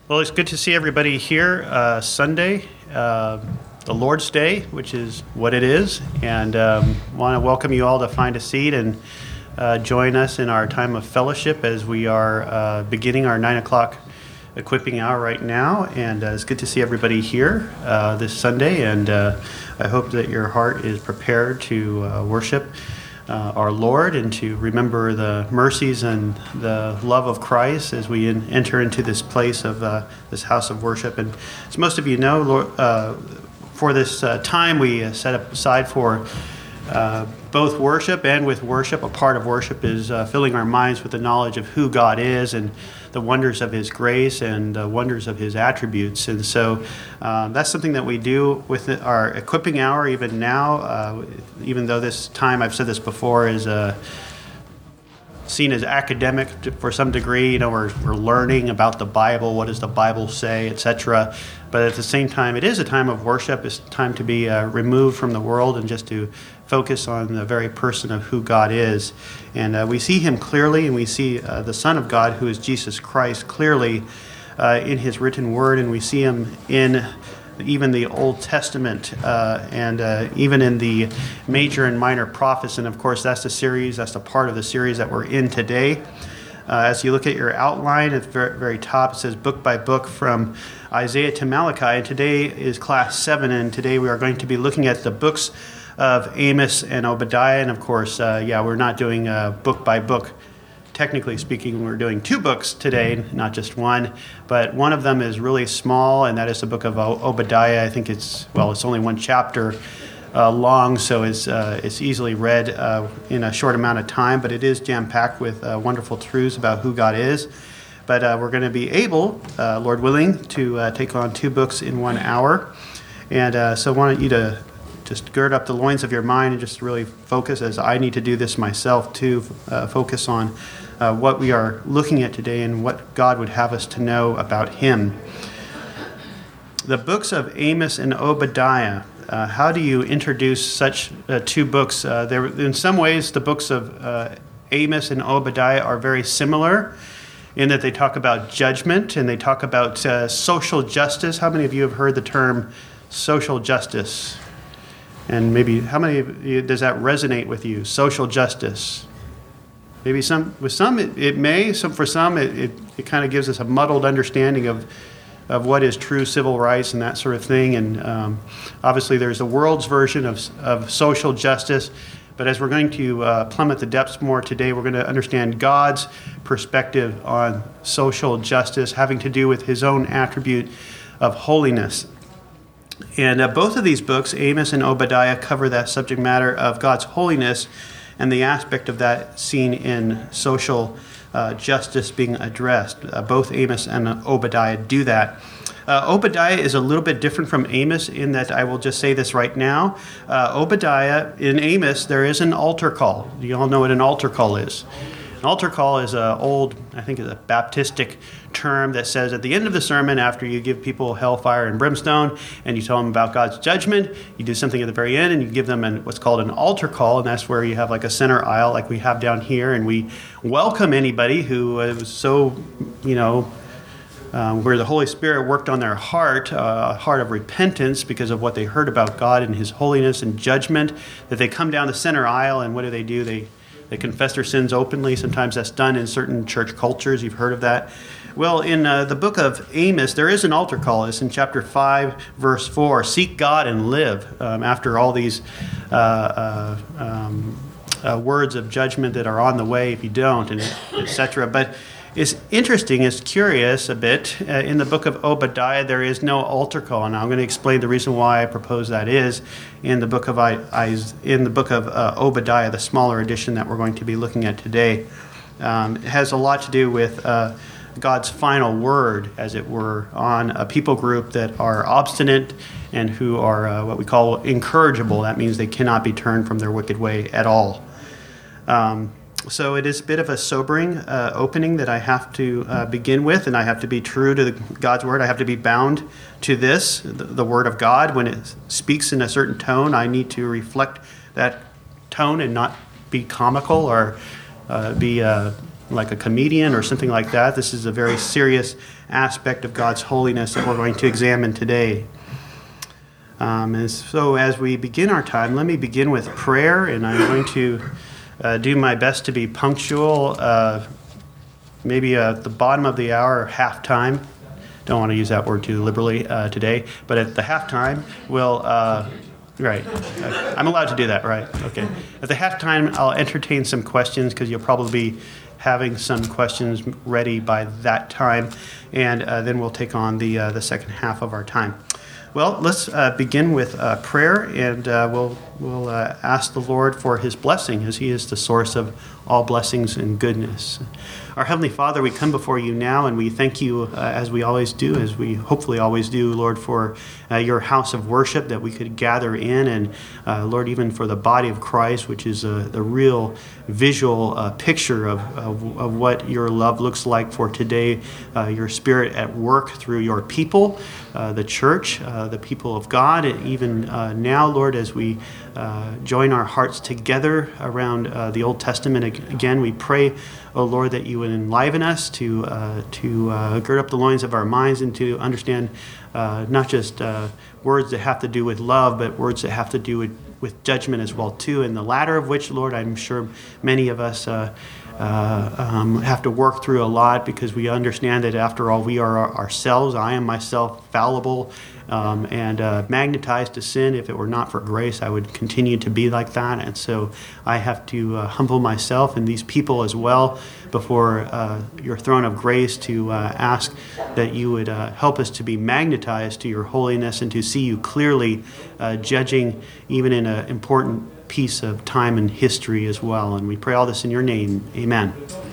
Well, it's good to see everybody here. Sunday, the Lord's Day, which is what it is, and want to welcome you all to find a seat and join us in our time of fellowship as we are beginning our 9 o'clock equipping hour right now. And it's good to see everybody here this Sunday, and I hope that your heart is prepared to worship our Lord and to remember the mercies and the love of Christ as we enter into this place of this house of worship. And as most of you know, Lord, for this time we set aside for both worship, and with worship, a part of worship is filling our minds with the knowledge of who God is and the wonders of His grace and the wonders of His attributes. And so that's something that we do with our equipping hour even now, even though this time, I've said this before, is seen as academic for some degree. You know, we're learning about the Bible, what does the Bible say, etc. But at the same time, it is a time of worship. It's time to be removed from the world and just to focus on the very person of who God is. And we see Him clearly, and we see the Son of God, who is Jesus Christ, clearly in His written word, and we see Him in even the Old Testament and even in the major and minor prophets. And of course, that's the part of the series that we're in today. As you look at your outline at the very, very top, it says book by book from Isaiah to Malachi. And today is class 7, and today we are going to be looking at the books of Amos and Obadiah. And of course, we're not doing book by book. Technically speaking, we're doing 2 books today, not just one, but one of them is really small, and that is the book of Obadiah. I think it's only 1 chapter long, so it's easily read in a short amount of time, but it is jam-packed with wonderful truths about who God is. But we're going to be able, Lord willing, to take on 2 books in 1 hour. And so I want you to just gird up the loins of your mind and just really focus, as I need to do this myself too, focus on what we are looking at today and what God would have us to know about Him. The books of Amos and Obadiah. How do you introduce such 2 books? In some ways, the books of Amos and Obadiah are very similar in that they talk about judgment and they talk about social justice. How many of you have heard the term social justice? And maybe how many of you, does that resonate with you? Social justice. Maybe with some it may. For some it kind of gives us a muddled understanding of what is true civil rights and that sort of thing. And obviously there's the world's version of social justice. But as we're going to plummet the depths more today, we're going to understand God's perspective on social justice, having to do with His own attribute of holiness. And both of these books, Amos and Obadiah, cover that subject matter of God's holiness and the aspect of that seen in social justice being addressed. Both Amos and Obadiah do that. Obadiah is a little bit different from Amos in that, I will just say this right now. Obadiah, in Amos, there is an altar call. Do you all know what an altar call is? An altar call is an old, I think it's a Baptistic term that says at the end of the sermon, after you give people hellfire and brimstone and you tell them about God's judgment, you do something at the very end and you give them what's called an altar call, and that's where you have like a center aisle like we have down here, and we welcome anybody who was so, where the Holy Spirit worked on their heart, a heart of repentance because of what they heard about God and His holiness and judgment, that they come down the center aisle, and what do? They confess their sins openly. Sometimes that's done in certain church cultures. You've heard of that. Well, in the book of Amos, there is an altar call. It's in chapter 5, verse 4. Seek God and live. After all these words of judgment that are on the way if you don't, and etc. But it's interesting, it's curious a bit. In the book of Obadiah, there is no altar call, and I'm going to explain the reason why I propose that is in the book of Obadiah, the smaller edition that we're going to be looking at today. It has a lot to do with God's final word, as it were, on a people group that are obstinate and who are what we call incorrigible. That means they cannot be turned from their wicked way at all. So it is a bit of a sobering opening that I have to begin with, and I have to be true to God's word. I have to be bound to this, the word of God. When it speaks in a certain tone, I need to reflect that tone and not be comical or be like a comedian or something like that. This is a very serious aspect of God's holiness that we're going to examine today. And so as we begin our time, let me begin with prayer, and I'm going to do my best to be punctual, maybe at the bottom of the hour or halftime. Don't want to use that word too liberally today, but at the halftime, we'll, right, I'm allowed to do that, right? Okay. At the halftime, I'll entertain some questions because you'll probably be having some questions ready by that time, and then we'll take on the second half of our time. Well, let's begin with prayer, and we'll ask the Lord for his blessing, as he is the source of all blessings and goodness. Our Heavenly Father, we come before you now, and we thank you, as we always do, as we hopefully always do, Lord, for your house of worship that we could gather in, and Lord, even for the body of Christ, which is the real visual picture of what your love looks like for today, your Spirit at work through your people, the church, the people of God, and even now, Lord, as we join our hearts together around the Old Testament again, we pray, oh Lord, that you would enliven us to gird up the loins of our minds and to understand not just words that have to do with love, but words that have to do with judgment as well too. And the latter of which, Lord, I'm sure many of us have to work through a lot, because we understand that after all, we are ourselves. I am myself fallible and magnetized to sin. If it were not for grace, I would continue to be like that. And so I have to humble myself and these people as well before your throne of grace to ask that you would help us to be magnetized to your holiness and to see you clearly, judging even in an important piece of time and history as well. And we pray all this in your name. Amen.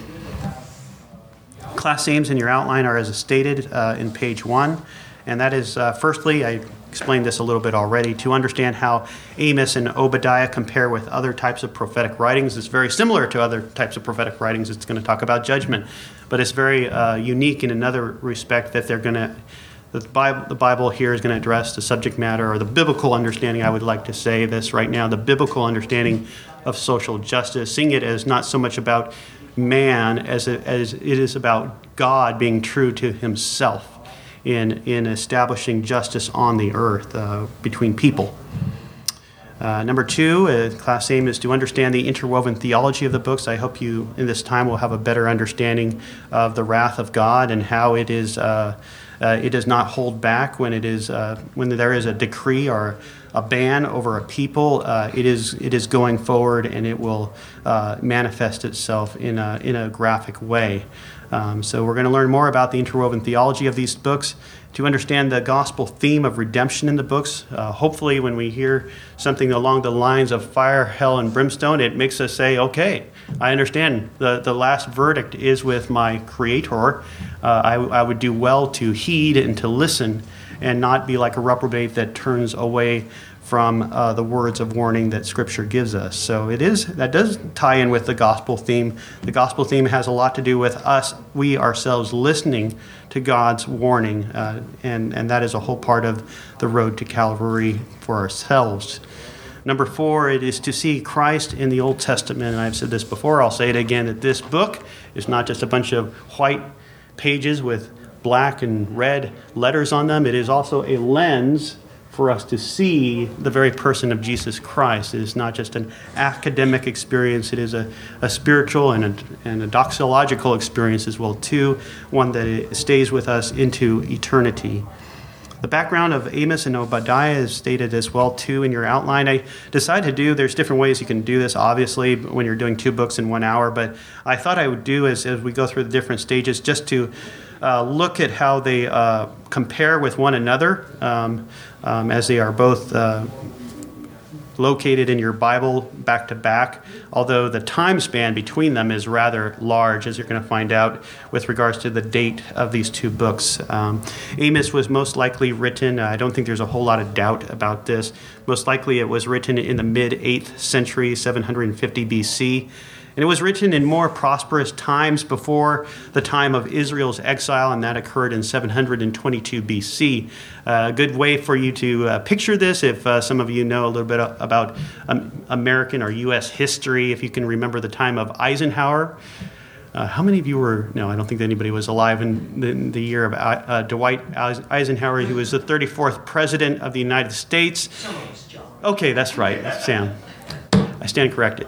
Class aims in your outline are as stated in page 1. And that is, firstly, I explained this a little bit already, to understand how Amos and Obadiah compare with other types of prophetic writings. It's very similar to other types of prophetic writings. It's going to talk about judgment, but it's very unique in another respect, that the Bible here is going to address the subject matter, or the biblical understanding, I would like to say this right now, the biblical understanding of social justice, seeing it as not so much about man as it is about God being true to himself in establishing justice on the earth between people. Number 2, class aim is to understand the interwoven theology of the books. I hope you, in this time, will have a better understanding of the wrath of God and how it is. It does not hold back when there is a decree or a ban over a people. It is going forward, and it will manifest itself in a graphic way. So we're going to learn more about the interwoven theology of these books, to understand the gospel theme of redemption in the books. Hopefully when we hear something along the lines of fire, hell, and brimstone, it makes us say, okay, I understand. The last verdict is with my Creator. I would do well to heed and to listen and not be like a reprobate that turns away from the words of warning that Scripture gives us. So that does tie in with the gospel theme. The gospel theme has a lot to do with us, we ourselves, listening to God's warning, and that is a whole part of the road to Calvary for ourselves. Number 4, it is to see Christ in the Old Testament. And I've said this before, I'll say it again, that this book is not just a bunch of white pages with black and red letters on them. It is also a lens for us to see the very person of Jesus Christ. It is not just an academic experience. It is a spiritual and a doxological experience as well too, one that it stays with us into eternity. The background of Amos and Obadiah is stated as well too in your outline. I decided there's different ways you can do this, obviously, when you're doing 2 books in 1 hour, but I thought I would do as we go through the different stages, just to look at how they compare with one another, as they are both located in your Bible back to back, although the time span between them is rather large, as you're going to find out with regards to the date of these 2 books. Amos was most likely written, I don't think there's a whole lot of doubt about this, most likely it was written in the mid-8th century, 750 BC. And it was written in more prosperous times before the time of Israel's exile, and that occurred in 722 BC. A good way for you to picture this, if some of you know a little bit about American or U.S. history, if you can remember the time of Eisenhower. How many of you were, no, I don't think anybody was alive in the year of Dwight Eisenhower. He was the 34th President of the United States. Okay, that's right, Sam. I stand corrected.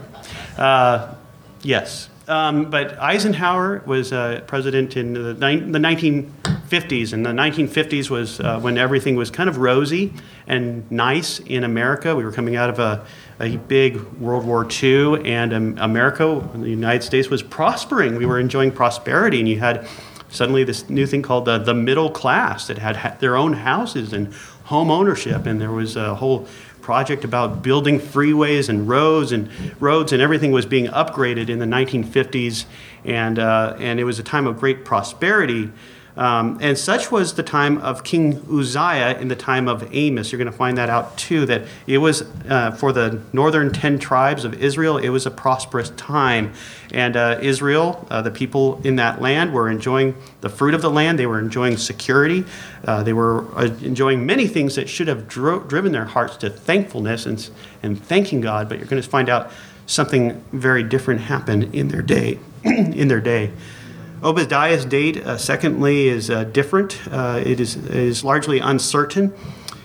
Yes. But Eisenhower was president in the 1950s, and the 1950s was when everything was kind of rosy and nice in America. We were coming out of a big World War II, and America, the United States, was prospering. We were enjoying prosperity, and you had suddenly this new thing called the middle class that had their own houses and home ownership, and there was a whole project about building freeways and roads and everything was being upgraded in the 1950s, and it was a time of great prosperity. And such was the time of King Uzziah in the time of Amos. You're going to find that out too, that it was for the northern 10 tribes of Israel, it was a prosperous time. And Israel, the people in that land, were enjoying the fruit of the land. They were enjoying security. They were enjoying many things that should have driven their hearts to thankfulness and thanking God. But you're going to find out something very different happened in their day. Obadiah's date, secondly, is different. It is largely uncertain.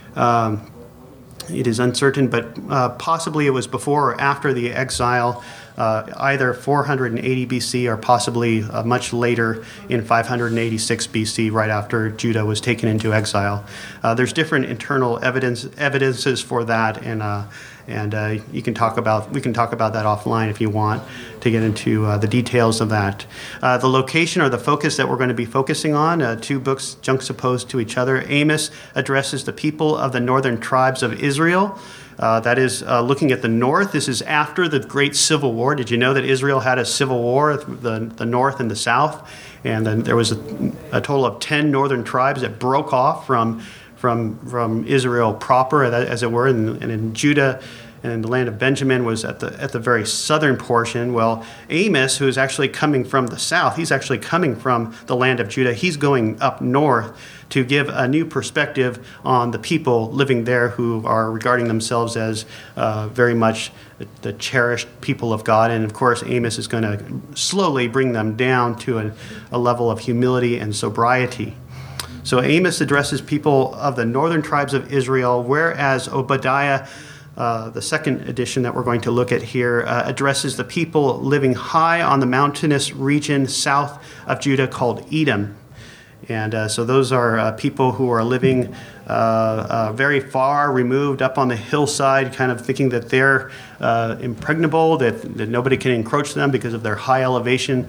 It is uncertain, but possibly it was before or after the exile, either 480 BC or possibly much later in 586 BC, right after Judah was taken into exile. There's different internal evidences for that, and we can talk about that offline if you want to get into the details of that. The location or the focus that we're going to be focusing on, two books juxtaposed to each other. Amos addresses the people of the northern tribes of Israel. That is looking at the north. This is after the Great Civil War. Did you know that Israel had a civil war, the north and the south? And then there was a total of 10 northern tribes that broke off from Israel proper, as it were, and in Judah and the land of Benjamin was at the very southern portion. Well, Amos, who is actually coming from the south, he's actually coming from the land of Judah. He's going up north to give a new perspective on the people living there who are regarding themselves as very much the cherished people of God. And of course, Amos is going to slowly bring them down to a level of humility and sobriety. So Amos addresses people of the northern tribes of Israel, whereas Obadiah, the second edition that we're going to look at here, addresses the people living high on the mountainous region south of Judah called Edom. And so those are people who are living very far removed up on the hillside, kind of thinking that they're impregnable, that nobody can encroach them because of their high elevation,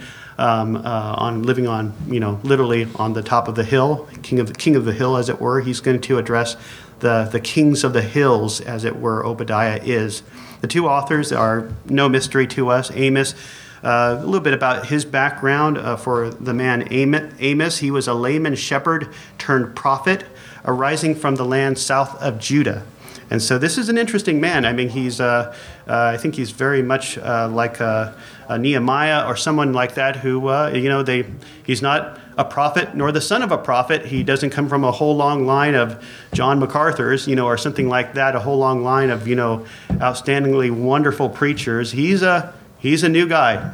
on living on, literally on the top of the hill, king of the hill, as it were. He's going to address the kings of the hills, as it were, Obadiah is. The two authors are no mystery to us. Amos, a little bit about his background for the man Amos. He was a layman shepherd turned prophet arising from the land south of Judah. And so this is an interesting man. I mean, I think he's very much like a Nehemiah or someone like that who, he's not a prophet nor the son of a prophet. He doesn't come from a whole long line of John MacArthur's, or something like that, a whole long line of, outstandingly wonderful preachers. He's a new guy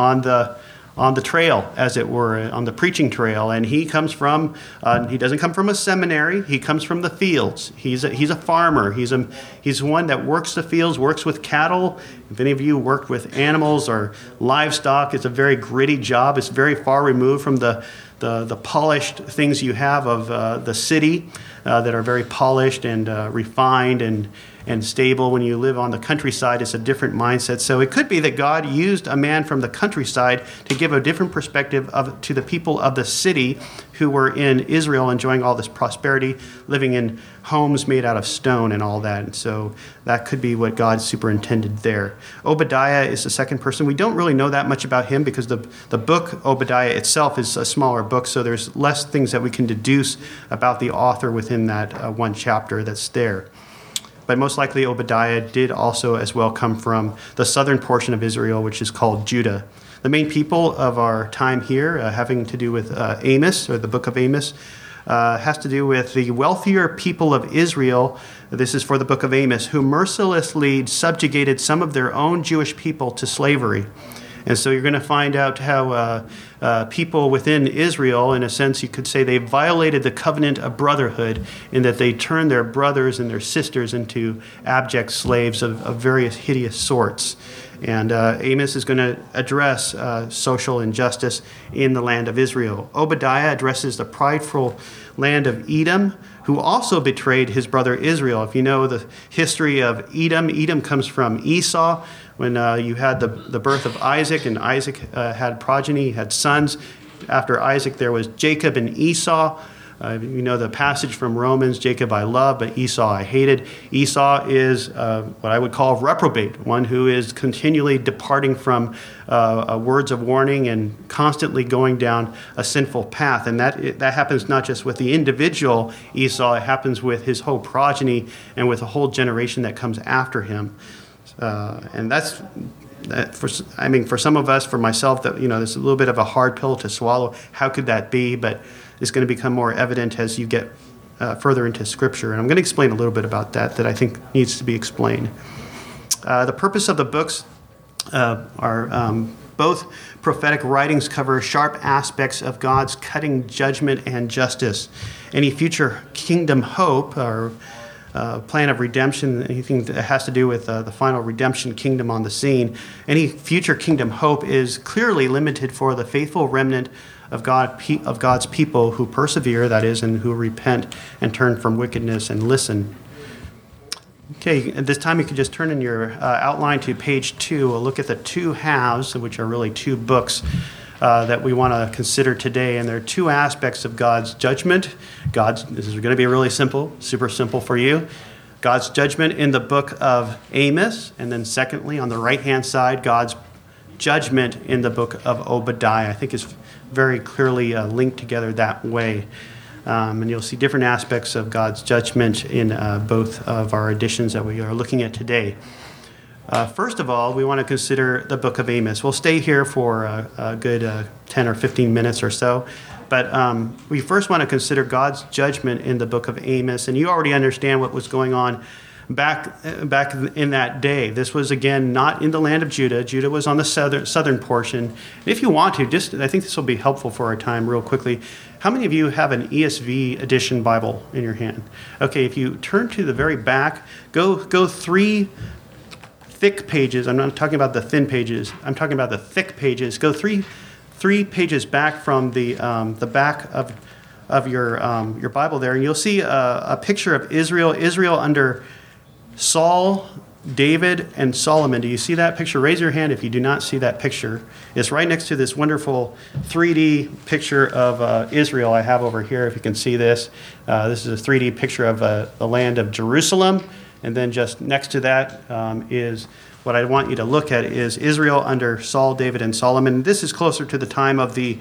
on the trail, as it were, on the preaching trail, and he comes from. He doesn't come from a seminary. He comes from the fields. He's a farmer. He's one that works the fields, works with cattle. If any of you worked with animals or livestock, it's a very gritty job. It's very far removed from the polished things you have of the city that are very polished and refined and stable. When you live on the countryside, it's a different mindset. So it could be that God used a man from the countryside to give a different perspective to the people of the city who were in Israel enjoying all this prosperity, living in homes made out of stone and all that. And so that could be what God superintended there. Obadiah is the second person. We don't really know that much about him because the book Obadiah itself is a smaller book, so there's less things that we can deduce about the author within that one chapter that's there. But most likely Obadiah did also as well come from the southern portion of Israel, which is called Judah. The main people of our time here, having to do with Amos, or the book of Amos, has to do with the wealthier people of Israel. This is for the book of Amos, who mercilessly subjugated some of their own Jewish people to slavery. And so you're going to find out how people within Israel, in a sense, you could say they violated the covenant of brotherhood in that they turned their brothers and their sisters into abject slaves of various hideous sorts. And Amos is going to address social injustice in the land of Israel. Obadiah addresses the prideful land of Edom, who also betrayed his brother Israel. If you know the history of Edom, Edom comes from Esau. When you had the birth of Isaac, and Isaac had progeny, had sons. After Isaac, there was Jacob and Esau. You know the passage from Romans, Jacob I love, but Esau I hated. Esau is what I would call reprobate, one who is continually departing from words of warning and constantly going down a sinful path. And that happens not just with the individual Esau, it happens with his whole progeny and with a whole generation that comes after him. And that's for some of us, for myself, that there's a little bit of a hard pill to swallow. How could that be? But it's going to become more evident as you get further into Scripture. And I'm going to explain a little bit about that I think needs to be explained. The purpose of the books are both prophetic writings cover sharp aspects of God's cutting judgment and justice. Any future kingdom hope or plan of redemption, anything that has to do with the final redemption kingdom on the scene, any future kingdom hope is clearly limited for the faithful remnant of God's people who persevere, that is, and who repent and turn from wickedness and listen. Okay, at this time you can just turn in your outline to page 2. We'll look at the two halves, which are really two books that we want to consider today. And there are two aspects of God's judgment. This is going to be really simple, super simple for you. God's judgment in the book of Amos. And then secondly, on the right-hand side, God's judgment in the book of Obadiah. I think it's very clearly linked together that way. And you'll see different aspects of God's judgment in both of our editions that we are looking at today. First of all, we want to consider the book of Amos. We'll stay here for a good 10 or 15 minutes or so. But we first want to consider God's judgment in the book of Amos. And you already understand what was going on back in that day. This was, again, not in the land of Judah. Judah was on the southern portion. If you want to, I think this will be helpful for our time real quickly. How many of you have an ESV edition Bible in your hand? Okay, if you turn to the very back, go 3 thick pages. I'm not talking about the thin pages. I'm talking about the thick pages. Go three pages back from the back of your Bible there, and you'll see a picture of Israel under Saul, David, and Solomon. Do you see that picture? Raise your hand if you do not see that picture. It's right next to this wonderful 3D picture of Israel I have over here, if you can see this. This is a 3D picture of the land of Jerusalem. And then just next to that is what I want you to look at is Israel under Saul, David, and Solomon. This is closer to the time of the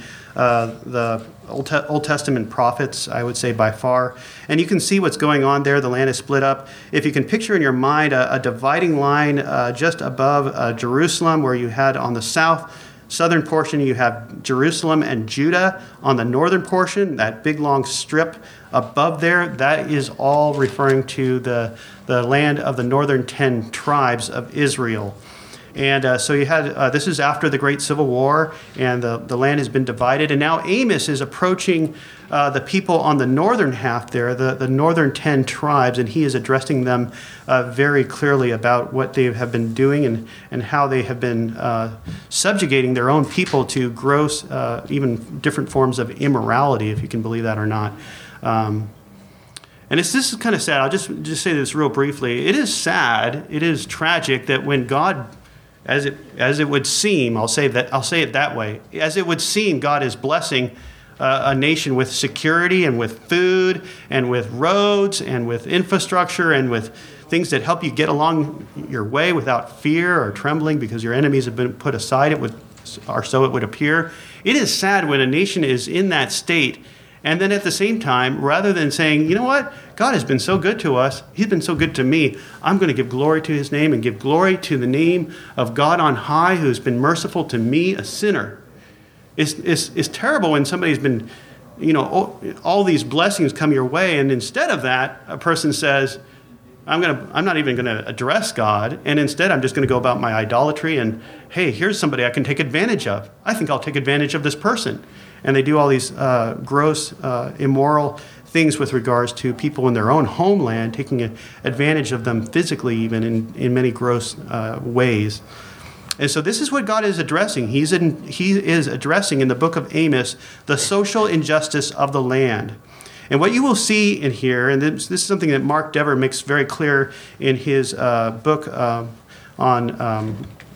Old Testament prophets, I would say, by far. And you can see what's going on there. The land is split up. If you can picture in your mind a dividing line just above Jerusalem, where you had on the southern portion, you have Jerusalem and Judah. On the northern portion, that big long strip above there, that is all referring to the land of the northern 10 tribes of Israel. And so you had, this is after the Great Civil War, and the land has been divided. And now Amos is approaching the people on the northern half there, the northern 10 tribes, and he is addressing them very clearly about what they have been doing and how they have been subjugating their own people to gross, even different forms of immorality, if you can believe that or not. And this is kind of sad. I'll just say this real briefly. It is sad, it is tragic that when God, as it would seem, I'll say it that way, as it would seem, God is blessing a nation with security and with food and with roads and with infrastructure and with things that help you get along your way without fear or trembling because your enemies have been put aside, or so it would appear. It is sad when a nation is in that state. And then at the same time, rather than saying, you know what, God has been so good to us, he's been so good to me, I'm going to give glory to his name and give glory to the name of God on high who has been merciful to me, a sinner. It's terrible when somebody's been, all these blessings come your way, and instead of that, a person says, I'm not even going to address God, and instead I'm just going to go about my idolatry, and hey, here's somebody I can take advantage of. I think I'll take advantage of this person. And they do all these gross, immoral things with regards to people in their own homeland, taking advantage of them physically even in many gross ways. And so this is what God is addressing. He is addressing in the book of Amos the social injustice of the land. And what you will see in here, and this is something that Mark Dever makes very clear in his book on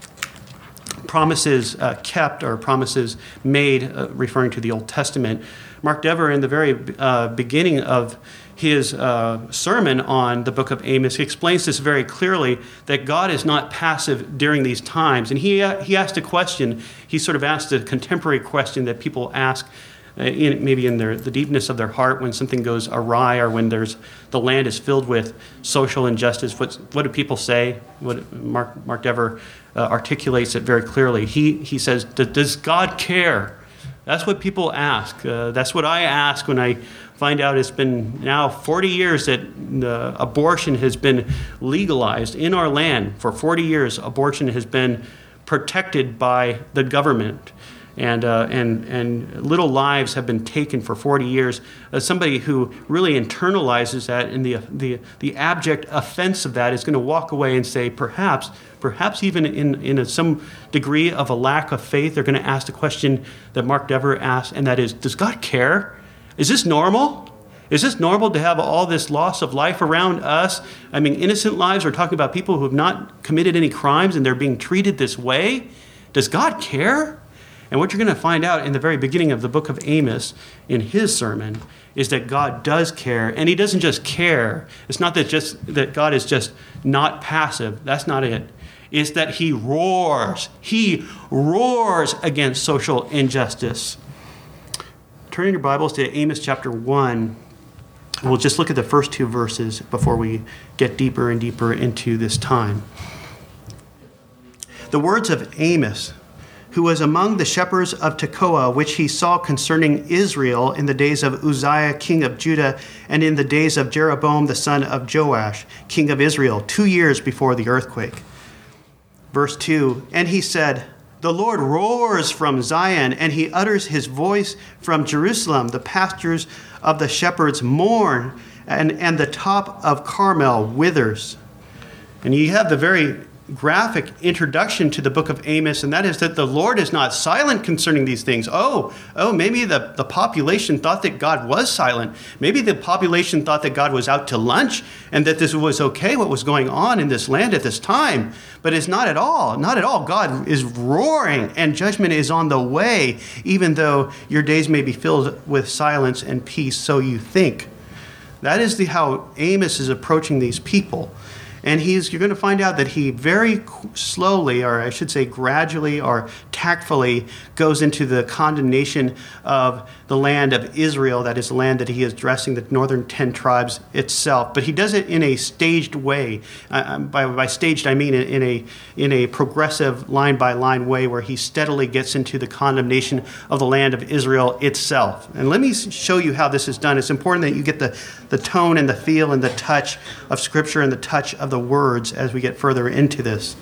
promises kept or promises made, referring to the Old Testament. Mark Dever, in the very beginning of his sermon on the book of Amos, he explains this very clearly, that God is not passive during these times. And he asked a question. He sort of asked a contemporary question that people ask maybe in the deepness of their heart when something goes awry, or when the land is filled with social injustice. What do people say? What Mark Dever articulates it very clearly. He says, does God care? That's what people ask. That's what I ask when I find out it's been now 40 years that abortion has been legalized in our land. For 40 years, abortion has been protected by the government. And little lives have been taken for 40 years. As somebody who really internalizes that, and the abject offense of that is going to walk away and say, perhaps even in some degree of a lack of faith, they're going to ask the question that Mark Dever asked, and that is, does God care? Is this normal? Is this normal to have all this loss of life around us? I mean, innocent lives. We're talking about people who have not committed any crimes, and they're being treated this way. Does God care? And what you're going to find out in the very beginning of the book of Amos in his sermon is that God does care, and he doesn't just care. It's not that God is just not passive. That's not it. It's that he roars. He roars against social injustice. Turn in your Bibles to Amos chapter 1. We'll just look at the first two verses before we get deeper and deeper into this time. The words of Amos, who was among the shepherds of Tekoa, which he saw concerning Israel in the days of Uzziah, king of Judah, and in the days of Jeroboam, the son of Joash, king of Israel, 2 years before the earthquake. Verse 2, and he said, the Lord roars from Zion, and he utters his voice from Jerusalem. The pastures of the shepherds mourn, and the top of Carmel withers. And you have the very graphic introduction to the book of Amos, and that is that the Lord is not silent concerning these things. Maybe the population thought that God was silent. Maybe the population thought that God was out to lunch and that this was okay, what was going on in this land at this time. But it's not at all. Not at all. God is roaring, and judgment is on the way, even though your days may be filled with silence and peace, so you think. That is how Amos is approaching these people. And you're going to find out that he very slowly, or I should say gradually or tactfully, goes into the condemnation of the land of Israel. That is the land that he is addressing, the northern 10 tribes itself. But he does it in a staged way. By staged, I mean in a progressive line-by-line way, where he steadily gets into the condemnation of the land of Israel itself. And let me show you how this is done. It's important that you get the tone and the feel and the touch of Scripture and the touch of the words as we get further into this.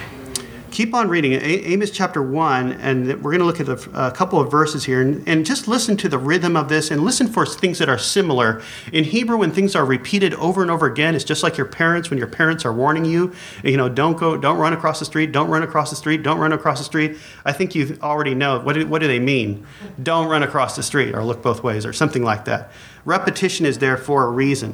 Keep on reading Amos chapter 1, and we're going to look at a couple of verses here, and just listen to the rhythm of this, and listen for things that are similar. In Hebrew, when things are repeated over and over again, it's just like your parents, when your parents are warning you, don't run across the street, don't run across the street, don't run across the street. I think you already know, what do they mean? Don't run across the street, or look both ways, or something like that. Repetition is there for a reason.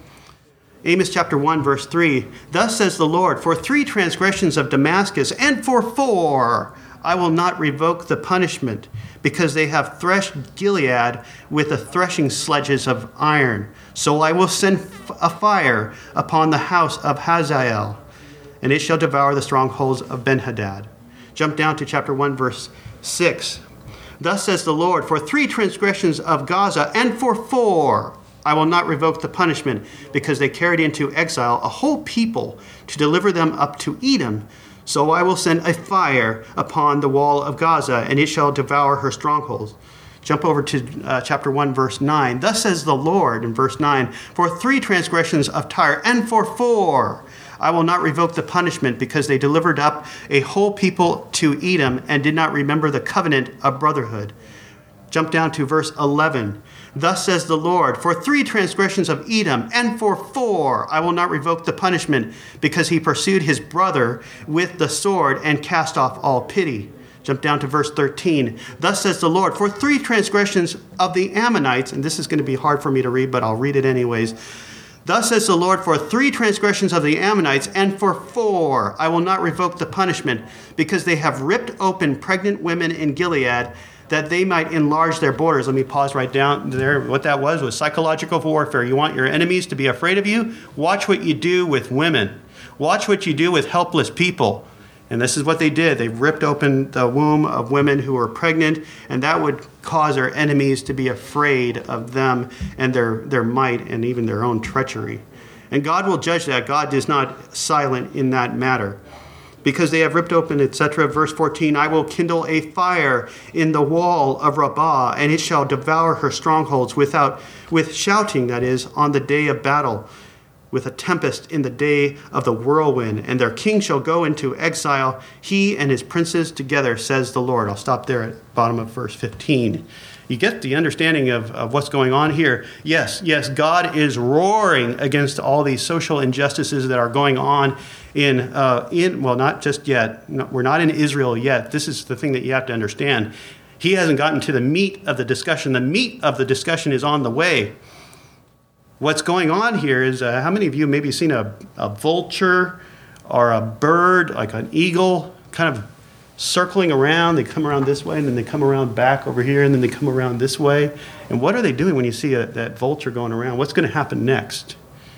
Amos chapter 1, verse 3, thus says the Lord, for 3 transgressions of Damascus, and for 4 I will not revoke the punishment, because they have threshed Gilead with the threshing sledges of iron. So I will send a fire upon the house of Hazael, and it shall devour the strongholds of Ben-Hadad. Jump down to chapter 1, verse 6. Thus says the Lord, for 3 transgressions of Gaza, and for 4 I will not revoke the punishment, because they carried into exile a whole people to deliver them up to Edom. So I will send a fire upon the wall of Gaza, and it shall devour her strongholds. Jump over to chapter 1, verse 9. Thus says the Lord, in verse 9, for 3 transgressions of Tyre, and for 4, I will not revoke the punishment, because they delivered up a whole people to Edom and did not remember the covenant of brotherhood. Jump down to verse 11. Thus says the Lord, for 3 transgressions of Edom, and for 4, I will not revoke the punishment, because he pursued his brother with the sword and cast off all pity. Jump down to verse 13. Thus says the Lord, for 3 transgressions of the Ammonites, and this is going to be hard for me to read, but I'll read it anyways. Thus says the Lord, for 3 transgressions of the Ammonites, and for 4, I will not revoke the punishment, because they have ripped open pregnant women in Gilead, that they might enlarge their borders. Let me pause right down there. What that was psychological warfare. You want your enemies to be afraid of you? Watch what you do with women. Watch what you do with helpless people. And this is what they did. They ripped open the womb of women who were pregnant, and that would cause their enemies to be afraid of them and their might and even their own treachery. And God will judge that. God is not silent in that matter. Because they have ripped open, etc. Verse 14, I will kindle a fire in the wall of Rabbah, and it shall devour her strongholds with shouting, that is, on the day of battle, with a tempest in the day of the whirlwind. And their king shall go into exile, he and his princes together, says the Lord. I'll stop there at the bottom of verse 15. You get the understanding of what's going on here. Yes, God is roaring against all these social injustices that are going on well, not just yet. No, we're not in Israel yet. This is the thing that you have to understand. He hasn't gotten to the meat of the discussion. The meat of the discussion is on the way. What's going on here is, how many of you maybe seen a vulture or a bird, like an eagle, kind of circling around? They come around this way, and then they come around back over here, and then they come around this way. And what are they doing when you see that vulture going around? What's going to happen next?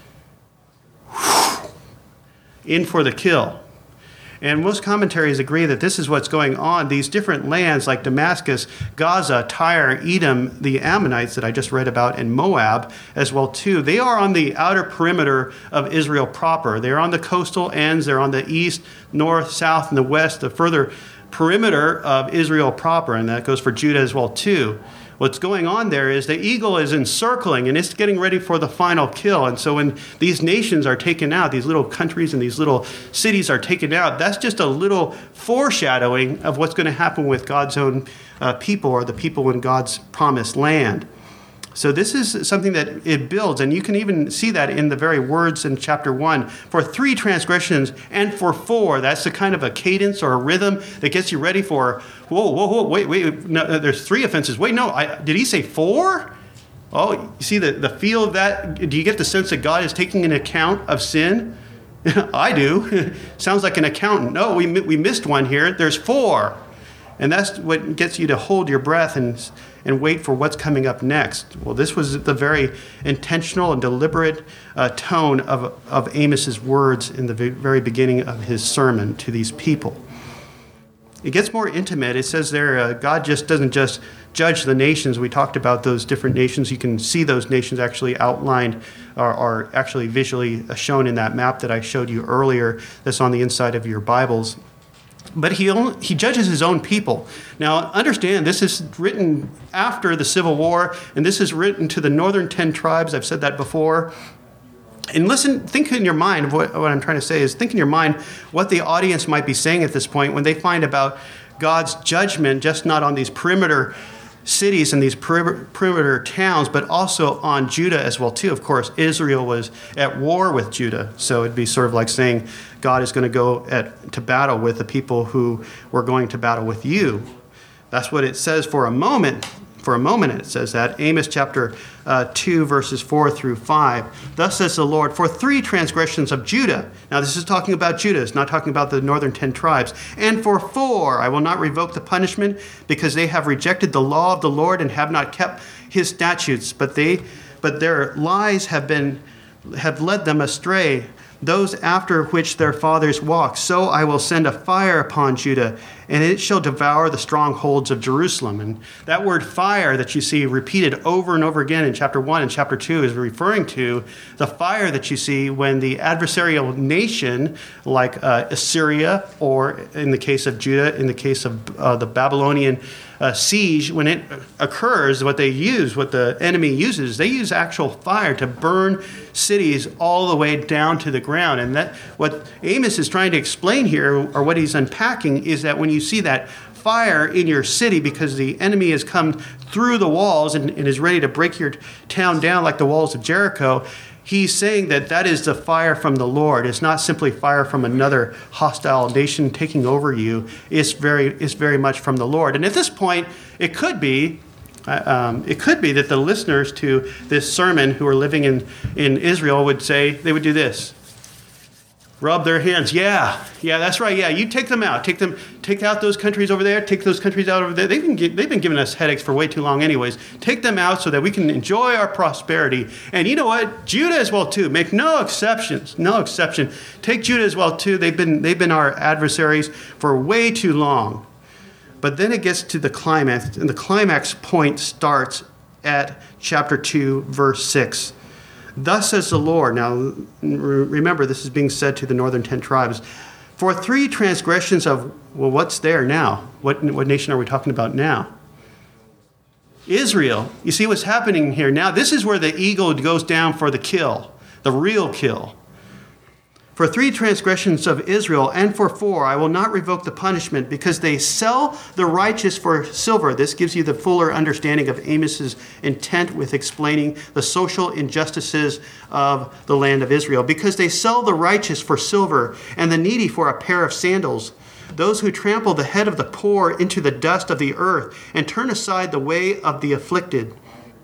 In for the kill. And most commentaries agree that this is what's going on. These different lands like Damascus, Gaza, Tyre, Edom, the Ammonites that I just read about, and Moab as well too, they are on the outer perimeter of Israel proper. They're on the coastal ends. They're on the east, north, south, and the west, the further perimeter of Israel proper, and that goes for Judah as well too. What's going on there is the eagle is encircling, and it's getting ready for the final kill. And so when these nations are taken out, these little countries and these little cities are taken out, that's just a little foreshadowing of what's going to happen with God's own people, or the people in God's promised land. So this is something that it builds, and you can even see that in the very words in chapter 1. For 3 transgressions, and for 4, that's a kind of a cadence or a rhythm that gets you ready for, whoa, wait, no, there's 3 offenses. Wait, no, did he say 4? Oh, you see the feel of that? Do you get the sense that God is taking an account of sin? I do. Sounds like an accountant. No, we missed one here. There's 4. And that's what gets you to hold your breath and wait for what's coming up next. Well, this was the very intentional and deliberate tone of Amos's words in the very beginning of his sermon to these people. It gets more intimate. It says there, God just doesn't just judge the nations. We talked about those different nations. You can see those nations actually outlined or actually visually shown in that map that I showed you earlier that's on the inside of your Bibles. But he judges his own people. Now, understand, this is written after the Civil War, and this is written to the northern 10 tribes. I've said that before. And listen, think in your mind, what I'm trying to say is think in your mind what the audience might be saying at this point when they find about God's judgment, just not on these perimeter cities and these perimeter towns, but also on Judah as well too. Of course, Israel was at war with Judah, so it'd be sort of like saying God is going to go to battle with the people who were going to battle with you. That's what it says for a moment. For a moment it says that. Amos chapter 2, verses 4 through 5. Thus says the Lord, for 3 transgressions of Judah. Now this is talking about Judah. It's not talking about the northern 10 tribes. And for 4, I will not revoke the punishment, because they have rejected the law of the Lord and have not kept his statutes. But their lies have led them astray, those after which their fathers walked. So I will send a fire upon Judah and it shall devour the strongholds of Jerusalem. And that word fire that you see repeated over and over again in chapter 1 and chapter 2 is referring to the fire that you see when the adversarial nation, like Assyria, or in the case of Judah, in the case of the Babylonian siege, when it occurs, what the enemy uses, they use actual fire to burn cities all the way down to the ground. And that what Amos is trying to explain here, or what he's unpacking, is that when you see that fire in your city because the enemy has come through the walls and is ready to break your town down like the walls of Jericho, he's saying that is the fire from the Lord. It's not simply fire from another hostile nation taking over you. It's very much from the Lord. And at this point, it could be that the listeners to this sermon who are living in Israel would do this. Rub their hands. Yeah, that's right. Yeah, you take them out. Take out those countries over there. Take those countries out over there. They've been giving us headaches for way too long anyways. Take them out so that we can enjoy our prosperity. And you know what? Judah as well too. Make no exceptions. No exception. Take Judah as well too. They've been our adversaries for way too long. But then it gets to the climax, and the climax point starts at chapter 2, verse 6. Thus says the Lord. Now, remember, this is being said to the northern 10 tribes. For 3 transgressions of, well, what's there now? What nation are we talking about now? Israel. You see what's happening here now? This is where the eagle goes down for the kill, the real kill. For 3 transgressions of Israel, and for 4, I will not revoke the punishment, because they sell the righteous for silver. This gives you the fuller understanding of Amos's intent with explaining the social injustices of the land of Israel. Because they sell the righteous for silver, and the needy for a pair of sandals. Those who trample the head of the poor into the dust of the earth, and turn aside the way of the afflicted.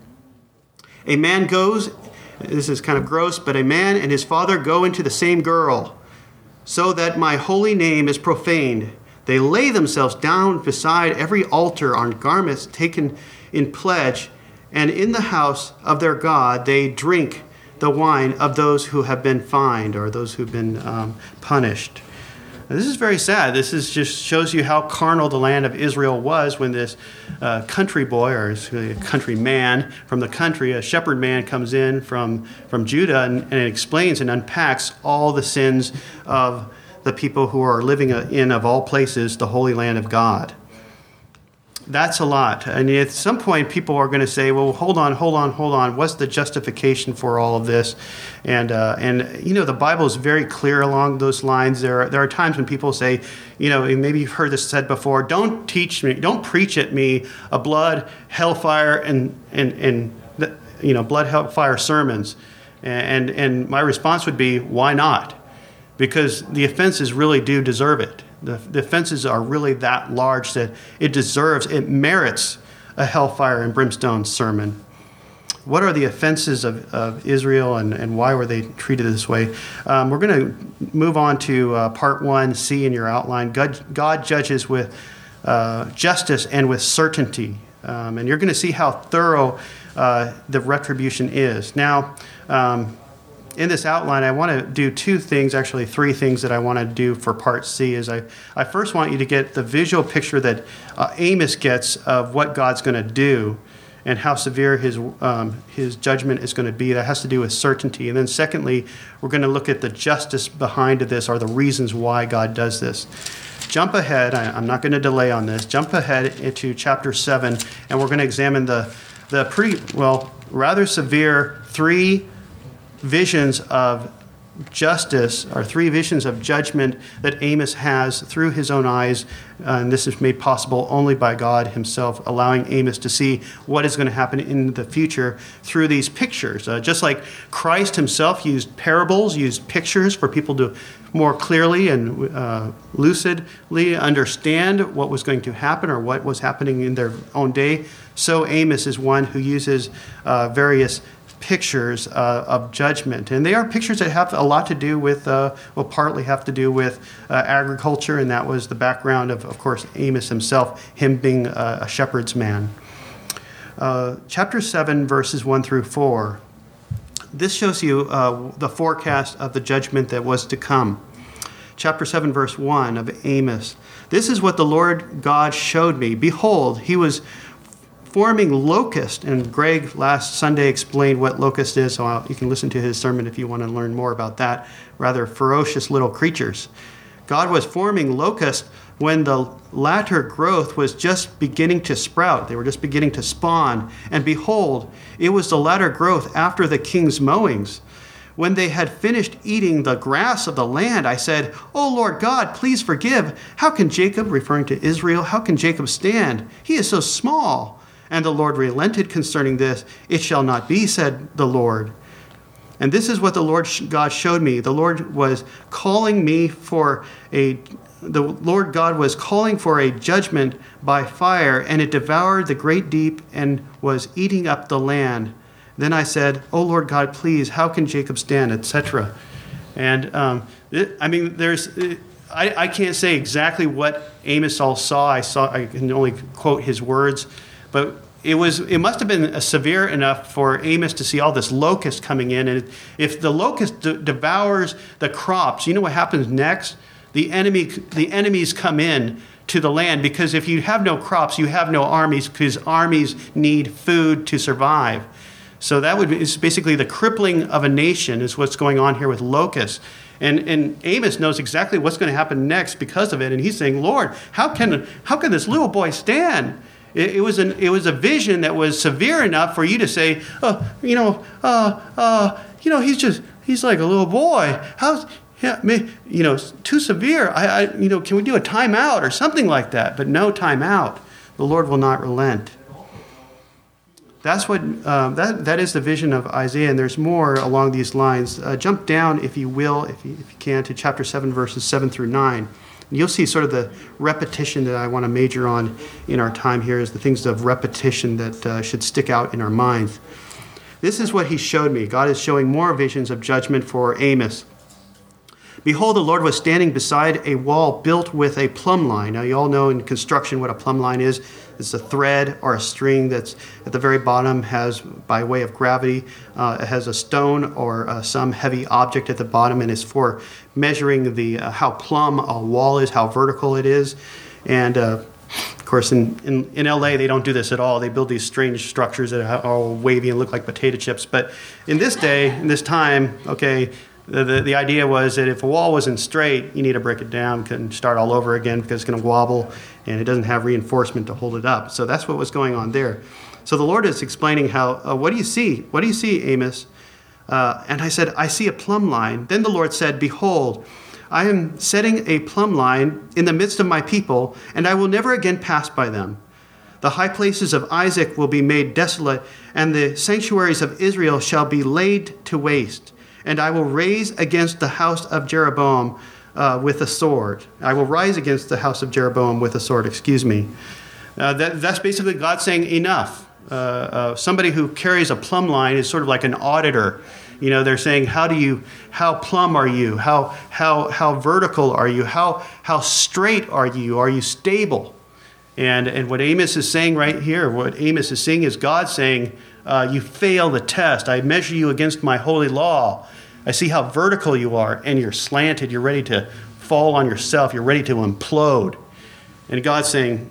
A man goes... This is kind of gross, but a man and his father go into the same girl, so that my holy name is profaned. They lay themselves down beside every altar on garments taken in pledge, and in the house of their God they drink the wine of those who have been fined, or those who've been punished. Now, this is very sad. This is just shows you how carnal the land of Israel was when this country boy, or a country man from the country, a shepherd man, comes in from Judah and explains and unpacks all the sins of the people who are living in, of all places, the holy land of God. That's a lot. And at some point, people are going to say, well, hold on. What's the justification for all of this? And the Bible is very clear along those lines. There are times when people say, maybe you've heard this said before, don't preach at me a blood, hellfire, and blood, hellfire sermons. And my response would be, why not? Because the offenses really do deserve it. The offenses are really that large that it merits a hellfire and brimstone sermon. What are the offenses of Israel, and why were they treated this way? We're going to move on to part 1C in your outline. God judges with justice and with certainty. And you're going to see how thorough the retribution is. Now, in this outline, I want to do 2 things, actually 3 things that I want to do for part C. Is I first want you to get the visual picture that Amos gets of what God's going to do and how severe his judgment is going to be. That has to do with certainty. And then secondly, we're going to look at the justice behind this, or the reasons why God does this. Jump ahead. I'm not going to delay on this. Jump ahead into chapter 7, and we're going to examine the rather severe 3 visions of justice, or 3 visions of judgment that Amos has through his own eyes. And this is made possible only by God himself, allowing Amos to see what is going to happen in the future through these pictures. Just like Christ himself used parables, used pictures for people to more clearly and lucidly understand what was going to happen or what was happening in their own day, so Amos is one who uses various pictures of judgment. And they are pictures that have a lot to do with, partly have to do with agriculture, and that was the background of course, Amos himself, him being a shepherd's man. Chapter 7, verses 1 through 4. This shows you the forecast of the judgment that was to come. chapter 7, verse 1 of Amos. This is what the Lord God showed me. Behold, he was forming locust. And Greg last Sunday explained what locust is, so you can listen to his sermon if you want to learn more about that. Rather ferocious little creatures. God was forming locust when the latter growth was just beginning to sprout. They were just beginning to spawn. And behold, it was the latter growth after the king's mowings. When they had finished eating the grass of the land, I said, O Lord God, please forgive. How can Jacob, referring to Israel, how can Jacob stand? He is so small. And the Lord relented concerning this. It shall not be, said the Lord. And this is what the Lord God showed me. The Lord was calling me for the Lord God was calling for a judgment by fire, and it devoured the great deep and was eating up the land. Then I said, "O Lord God, please, how can Jacob stand?" etc. And I can't say exactly what Amos all saw. I can only quote his words, but it must have been severe enough for Amos to see all this locust coming in. And if the locust devours the crops, you know what happens next? The enemies come in to the land, because if you have no crops, you have no armies, because armies need food to survive. So it's basically the crippling of a nation is what's going on here with locusts. And Amos knows exactly what's going to happen next because of it. And he's saying, Lord, how can this little boy stand? It was a vision that was severe enough for you to say, he's like a little boy. Too severe. Can we do a timeout or something like that? But no timeout. The Lord will not relent. That's what that is the vision of Isaiah, and there's more along these lines. Jump down, if you will, if you can, to chapter 7, verses 7 through 9. And you'll see sort of the repetition that I want to major on in our time here is the things of repetition that should stick out in our minds. This is what he showed me. God is showing more visions of judgment for Amos. Behold, the Lord was standing beside a wall built with a plumb line. Now, you all know in construction what a plumb line is. It's a thread or a string that's at the very bottom, has, by way of gravity, it has a stone or some heavy object at the bottom, and it's for measuring how plumb a wall is, how vertical it is. And of course, in LA, they don't do this at all. They build these strange structures that are all wavy and look like potato chips. But in this day, in this time, okay, the idea was that if a wall wasn't straight, you need to break it down and start all over again, because it's going to wobble and it doesn't have reinforcement to hold it up. So that's what was going on there. So the Lord is explaining how, what do you see? What do you see, Amos? And I said, I see a plumb line. Then the Lord said, behold, I am setting a plumb line in the midst of my people, and I will never again pass by them. The high places of Isaac will be made desolate, and the sanctuaries of Israel shall be laid to waste. And I will raise against the house of Jeroboam with a sword. I will rise against the house of Jeroboam with a sword, That's basically God saying enough. Somebody who carries a plumb line is sort of like an auditor. They're saying, how plumb are you? How vertical are you? How straight are you? Are you stable? And what Amos is saying right here, what Amos is saying is God saying, you fail the test. I measure you against my holy law. I see how vertical you are, and you're slanted. You're ready to fall on yourself. You're ready to implode. And God's saying,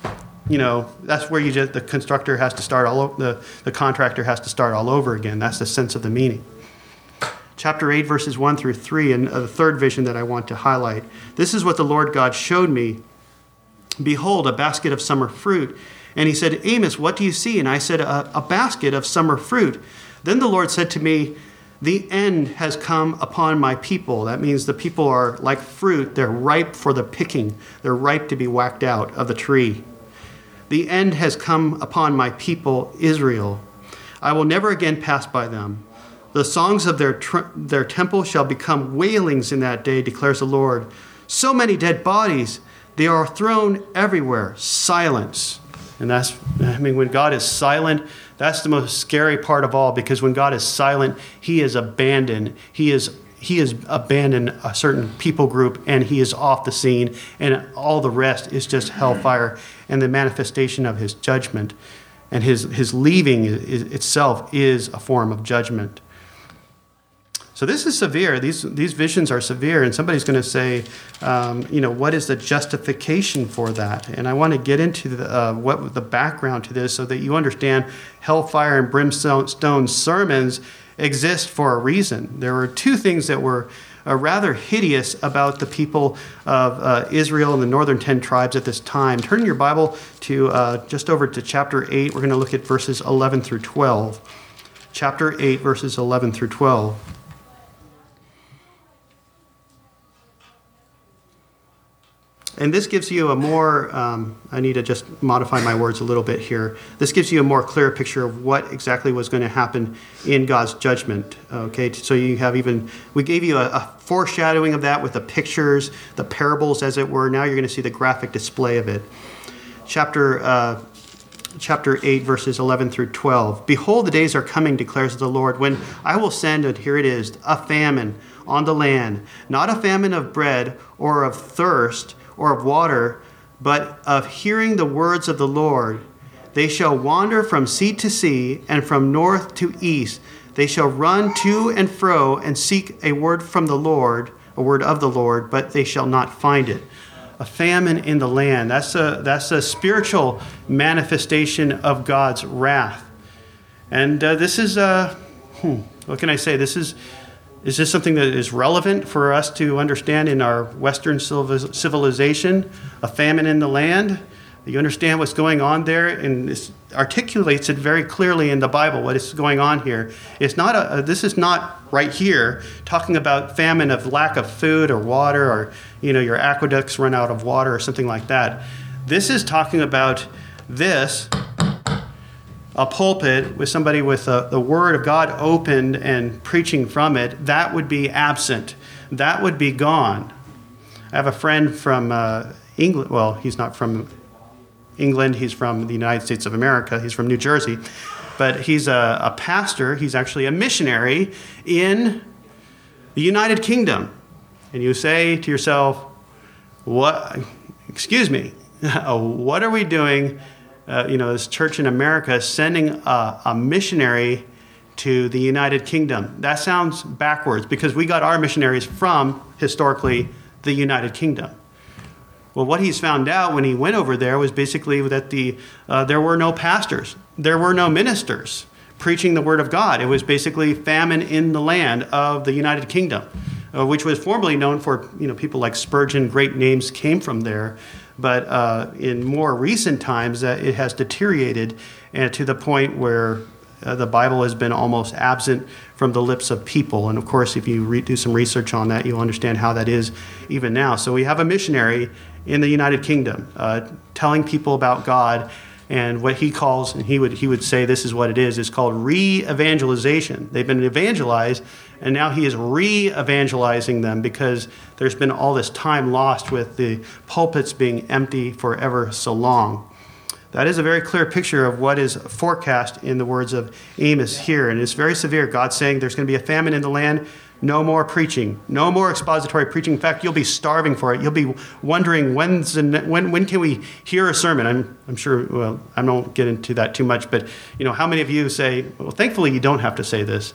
that's where the constructor has to start all over. The contractor has to start all over again. That's the sense of the meaning. Chapter 8, verses 1 through 3, and the third vision that I want to highlight. This is what the Lord God showed me. Behold, a basket of summer fruit. And he said, Amos, what do you see? And I said, a basket of summer fruit. Then the Lord said to me, the end has come upon my people. That means the people are like fruit. They're ripe for the picking. They're ripe to be whacked out of the tree. The end has come upon my people, Israel. I will never again pass by them. The songs of their temple shall become wailings in that day, declares the Lord. So many dead bodies, they are thrown everywhere. Silence. And when God is silent, that's the most scary part of all, because when God is silent, he is abandoned. He has abandoned a certain people group, and he is off the scene, and all the rest is just hellfire and the manifestation of his judgment. And his leaving itself is a form of judgment. So this is severe. These visions are severe, and somebody's going to say, what is the justification for that? And I want to get into what the background to this so that you understand hellfire and brimstone sermons exist for a reason. There were two things that were rather hideous about the people of Israel and the northern 10 tribes at this time. Turn your Bible to just over to chapter 8. We're going to look at verses 11 through 12. Chapter 8, verses 11 through 12. And this gives you a more, I need to just modify my words a little bit here. This gives you a more clear picture of what exactly was going to happen in God's judgment. Okay, so you have we gave you a foreshadowing of that with the pictures, the parables as it were. Now you're going to see the graphic display of it. Chapter 8, verses 11 through 12. Behold, the days are coming, declares the Lord, when I will send, and here it is, a famine on the land, not a famine of bread or of thirst, or of water, but of hearing the words of the Lord. They shall wander from sea to sea, and from north to east. They shall run to and fro, and seek a word from the Lord, a word of the Lord, but they shall not find it. A famine in the land. That's a spiritual manifestation of God's wrath. And this is, what can I say? Is this something that is relevant for us to understand in our Western civilization? A famine in the land? You understand what's going on there? And this articulates it very clearly in the Bible, what is going on here. It's not this is not right here talking about famine of lack of food or water, or your aqueducts run out of water or something like that. This is talking about a pulpit with somebody with the Word of God opened and preaching from it. That would be absent. That would be gone. I have a friend from England. Well, he's not from England. He's from the United States of America. He's from New Jersey. But he's a pastor. He's actually a missionary in the United Kingdom. And you say to yourself, what? Excuse me. What are we doing? This church in America is sending a missionary to the United Kingdom. That sounds backwards because we got our missionaries from, historically, the United Kingdom. Well, what he's found out when he went over there was basically that there were no pastors. There were no ministers preaching the Word of God. It was basically famine in the land of the United Kingdom, which was formerly known for, people like Spurgeon. Great names came from there. But in more recent times, it has deteriorated to the point where the Bible has been almost absent from the lips of people. And of course, if you do some research on that, you'll understand how that is even now. So we have a missionary in the United Kingdom telling people about God, and what he calls, and he would say this is what it is called re-evangelization. They've been evangelized, and now he is re-evangelizing them because there's been all this time lost with the pulpits being empty for ever so long. That is a very clear picture of what is forecast in the words of Amos here, and it's very severe. God's saying there's going to be a famine in the land. No more preaching. No more expository preaching. In fact, you'll be starving for it. You'll be wondering when can we hear a sermon? I'm sure, well, I won't get into that too much, but, how many of you say, well, thankfully you don't have to say this.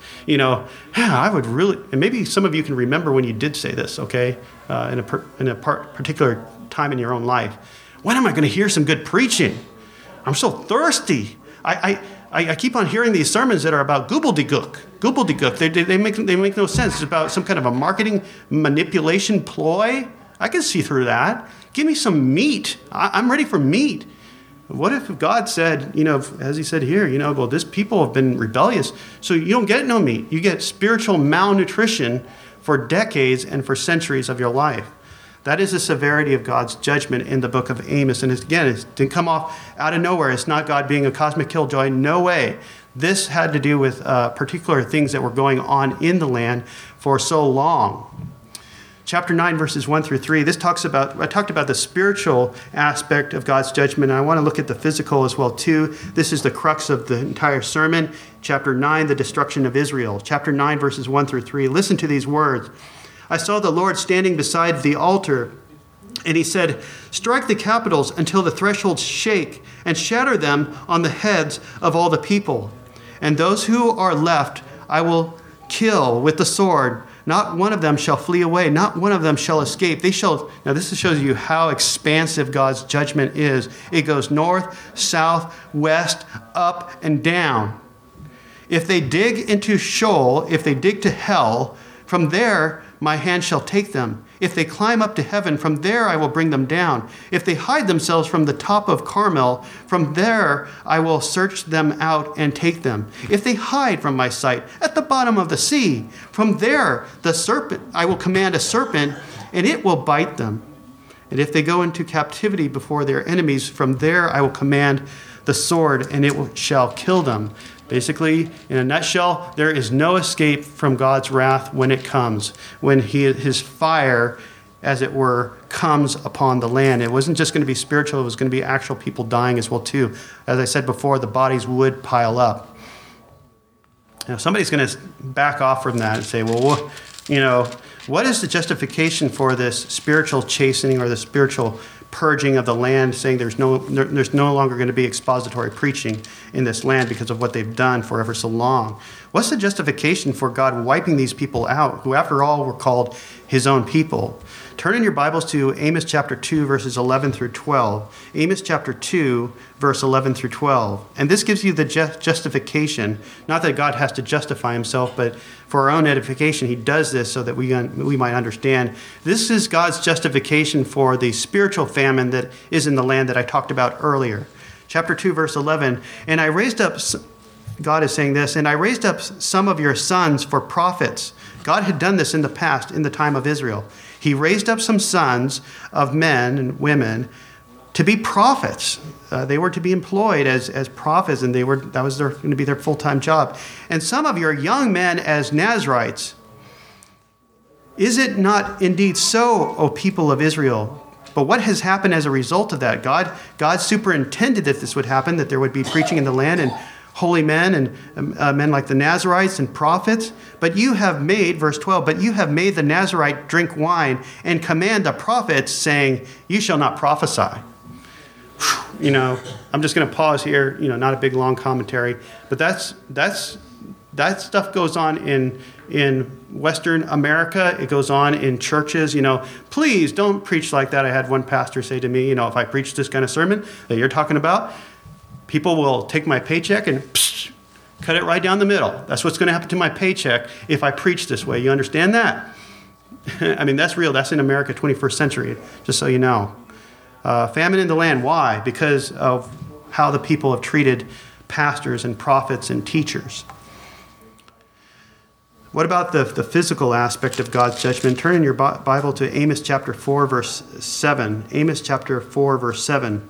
I would really, and maybe some of you can remember when you did say this, okay, in a particular time in your own life. When am I going to hear some good preaching? I'm so thirsty. I keep on hearing these sermons that are about gobbledygook. They make no sense. It's about some kind of a marketing manipulation ploy. I can see through that. Give me some meat. I'm ready for meat. What if God said, as he said here, well, this people have been rebellious, so you don't get no meat. You get spiritual malnutrition for decades and for centuries of your life. That is the severity of God's judgment in the book of Amos. And it didn't come off out of nowhere. It's not God being a cosmic killjoy. No way. This had to do with particular things that were going on in the land for so long. Chapter 9, verses 1 through 3, I talked about the spiritual aspect of God's judgment, and I want to look at the physical as well, too. This is the crux of the entire sermon. Chapter 9, the destruction of Israel. Chapter 9, verses 1 through 3. Listen to these words. I saw the Lord standing beside the altar, and he said, "Strike the capitals until the thresholds shake, and shatter them on the heads of all the people. And those who are left I will kill with the sword. Not one of them shall flee away. Not one of them shall escape. Now this shows you how expansive God's judgment is. It goes north, south, west, up, and down. If they dig into Sheol, if they dig to hell, from there my hand shall take them. If they climb up to heaven, from there I will bring them down. If they hide themselves from the top of Carmel, from there I will search them out and take them. If they hide from my sight at the bottom of the sea, from there I will command a serpent, and it will bite them. And if they go into captivity before their enemies, from there I will command the sword, and it shall kill them. Basically, in a nutshell, there is no escape from God's wrath when it comes, when his fire, as it were, comes upon the land. It wasn't just going to be spiritual, it was going to be actual people dying as well too. As I said before, the bodies would pile up. Somebody's going to back off from that and say, well, what is the justification for this spiritual chastening or the spiritual purging of the land, saying there's no longer going to be expository preaching in this land because of what they've done for ever so long? What's the justification for God wiping these people out, who after all were called his own people? Turn in your Bibles to Amos chapter 2, verses 11 through 12. Amos chapter 2, verse 11 through 12. And this gives you the justification, not that God has to justify himself, but for our own edification, he does this so that we might understand. This is God's justification for the spiritual famine that is in the land that I talked about earlier. Chapter 2, verse 11. And I raised up, God is saying this, and I raised up some of your sons for prophets. God had done this in the past, in the time of Israel. He raised up some sons of men and women to be prophets. They were to be employed as prophets, and that was going to be their full-time job. And some of your young men as Nazirites. Is it not indeed so, O people of Israel? But what has happened as a result of that? God superintended that this would happen, that there would be preaching in the land and holy men and men like the Nazirites and prophets. But you have made, verse 12, but you have made the Nazirite drink wine and command the prophets, saying, you shall not prophesy. I'm just going to pause here, not a big long commentary, but that stuff goes on in Western America. It goes on in churches. Please don't preach like that. I had one pastor say to me, if I preach this kind of sermon that you're talking about, people will take my paycheck and cut it right down the middle. That's what's going to happen to my paycheck if I preach this way. You understand that? I mean, that's real. That's in America, 21st century, just so you know. Famine in the land. Why? Because of how the people have treated pastors and prophets and teachers. What about the physical aspect of God's judgment? Turn in your Bible to Amos chapter 4, verse 7. Amos chapter 4, verse 7.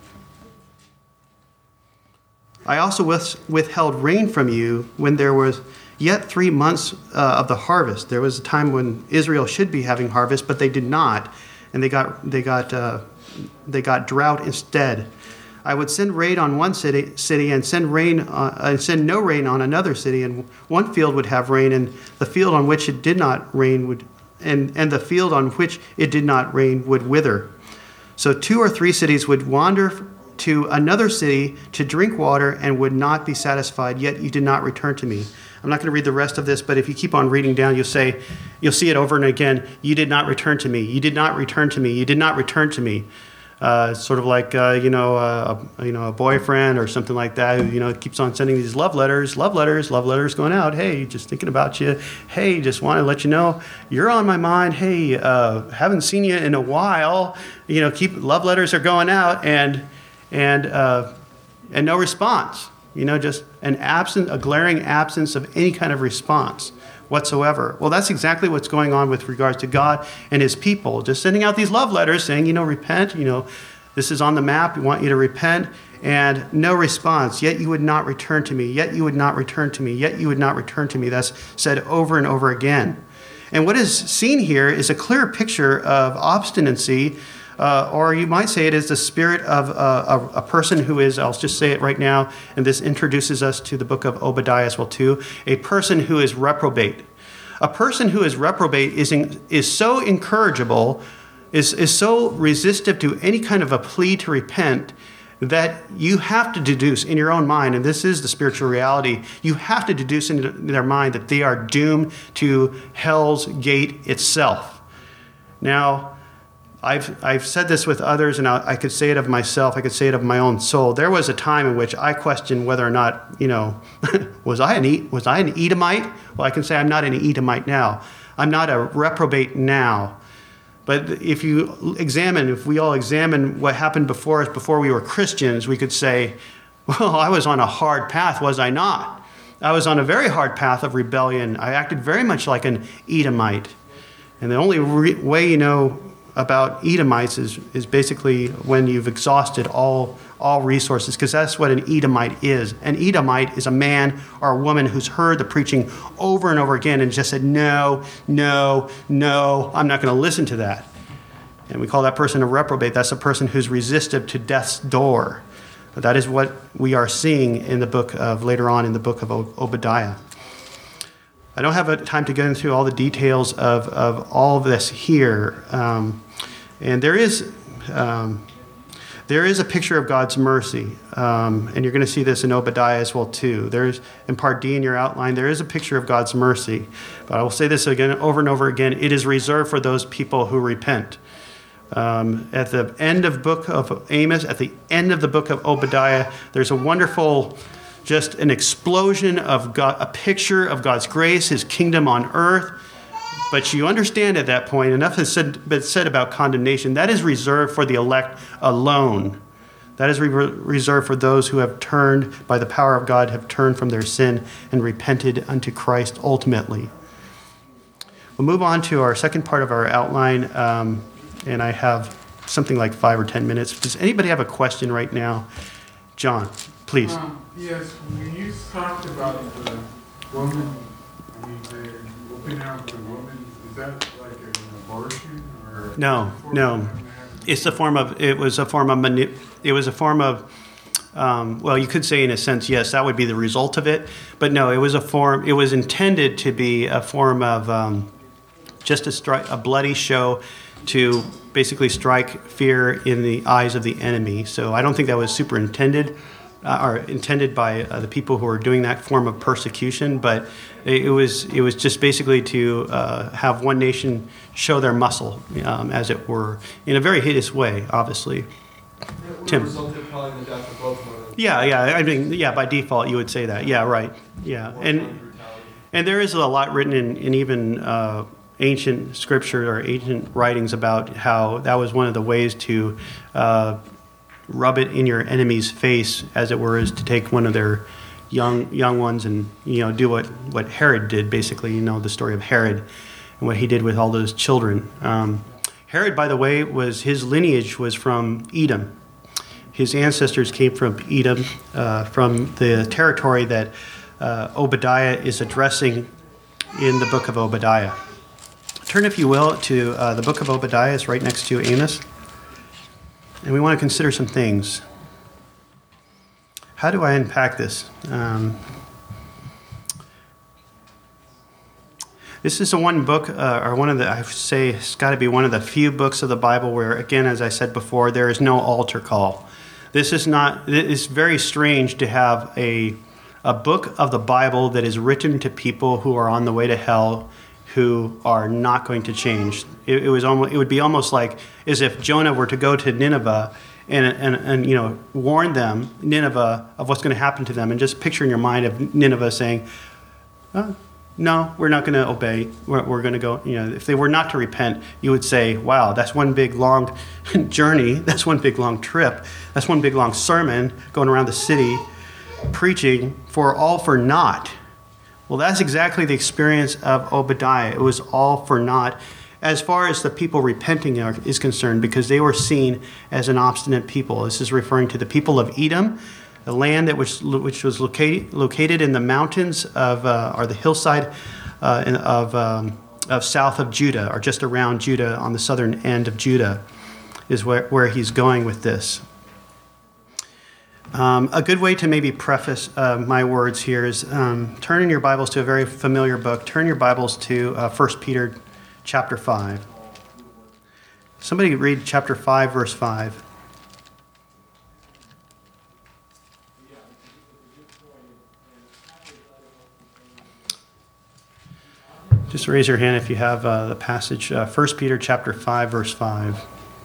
I also withheld rain from you when there was yet 3 months of the harvest. There was a time when Israel should be having harvest, but they did not, and they got drought instead. I would send rain on one city and send no rain on another city, and one field would have rain, and the field on which it did not rain would wither. So 2 or 3 cities would wander to another city to drink water and would not be satisfied, yet you did not return to me. I'm not going to read the rest of this, but if you keep on reading down, you'll see it over and again. You did not return to me. You did not return to me. You did not return to me. Sort of like a boyfriend or something like that who keeps on sending these love letters going out. Hey, just thinking about you. Hey, just want to let you know you're on my mind. Hey, haven't seen you in a while. Love letters are going out and no response. Just a glaring absence of any kind of response whatsoever. Well, that's exactly what's going on with regards to God and his people. Just sending out these love letters saying, repent, this is on the map, we want you to repent, and no response. Yet you would not return to me, yet you would not return to me, yet you would not return to me. That's said over and over again. And what is seen here is a clear picture of obstinacy, or you might say it is the spirit of a person who is, I'll just say it right now, and this introduces us to the book of Obadiah as well too, a person who is reprobate. A person who is reprobate is so incorrigible, is so resistive to any kind of a plea to repent, that you have to deduce in your own mind, and this is the spiritual reality, you have to deduce in their mind that they are doomed to hell's gate itself. Now, I've said this with others, and I could say it of myself. I could say it of my own soul. There was a time in which I questioned whether or not, was I an Edomite? Well, I can say I'm not an Edomite now. I'm not a reprobate now. But if we all examine what happened before us before we were Christians, we could say, well, I was on a hard path, was I not? I was on a very hard path of rebellion. I acted very much like an Edomite. And the only way you know about Edomites is basically when you've exhausted all resources, because that's what an Edomite is. An Edomite is a man or a woman who's heard the preaching over and over again and just said, no, no, no, I'm not going to listen to that. And we call that person a reprobate. That's a person who's resistive to death's door. But that is what we are seeing in the book of, later on in the book of Obadiah. I don't have time to get into all the details of all of this here. And there is a picture of God's mercy. And you're going to see this in Obadiah as well, too. There's, in part D in your outline, there is a picture of God's mercy. But I will say this again, over and over again, it is reserved for those people who repent. At the end of the book of Amos, at the end of the book of Obadiah, there's a wonderful, just an explosion of God, a picture of God's grace, his kingdom on earth. But you understand at that point, enough has been said about condemnation. That is reserved for the elect alone. That is reserved for those who have turned, by the power of God, have turned from their sin and repented unto Christ ultimately. We'll move on to our second part of our outline, and I have something like 5 or 10 minutes. Does anybody have a question right now? John, please. Yes, when you talked about the woman, the whooping out the woman, is that like an abortion or? No. It was a form of, well, you could say in a sense, yes, that would be the result of it. But no, it was intended to be a form of just a bloody show to basically strike fear in the eyes of the enemy. So I don't think that was superintended or intended by the people who were doing that form of persecution, but it was just basically to have one nation show their muscle, as it were, in a very hideous way, obviously. It would Tim. result in probably the death of both mothers. Yeah. I mean, yeah. By default, you would say that. Yeah. Right. Yeah. And there is a lot written in even ancient scripture or ancient writings about how that was one of the ways to rub it in your enemy's face, as it were, is to take one of their young ones and do what Herod did, basically. The story of Herod and what he did with all those children. Herod, by the way, his lineage was from Edom. His ancestors came from Edom, from the territory that Obadiah is addressing in the book of Obadiah. Turn, if you will, to the book of Obadiah. It's right next to Amos. And we want to consider some things. How do I unpack this? This is the one book, or one of the, I would say it's got to be one of the few books of the Bible where, again, as I said before, there is no altar call. It's very strange to have a book of the Bible that is written to people who are on the way to hell, who are not going to change. It would be almost like as if Jonah were to go to Nineveh and warn them, Nineveh, of what's going to happen to them, and just picture in your mind of Nineveh saying, no, we're not going to obey. We're going to go. If they were not to repent, you would say, wow, that's one big long journey. That's one big long trip. That's one big long sermon going around the city, preaching for naught. Well, that's exactly the experience of Obadiah. It was all for naught as far as the people repenting is concerned, because they were seen as an obstinate people. This is referring to the people of Edom, the land which was located in the mountains of, or the hillside of south of Judah, or just around Judah, on the southern end of Judah, is where he's going with this. A good way to maybe preface my words here is turn in your Bibles to a very familiar book. Turn your Bibles to 1 Peter chapter 5. Somebody read chapter 5, verse 5. Just raise your hand if you have the passage, 1 Peter chapter 5, verse 5.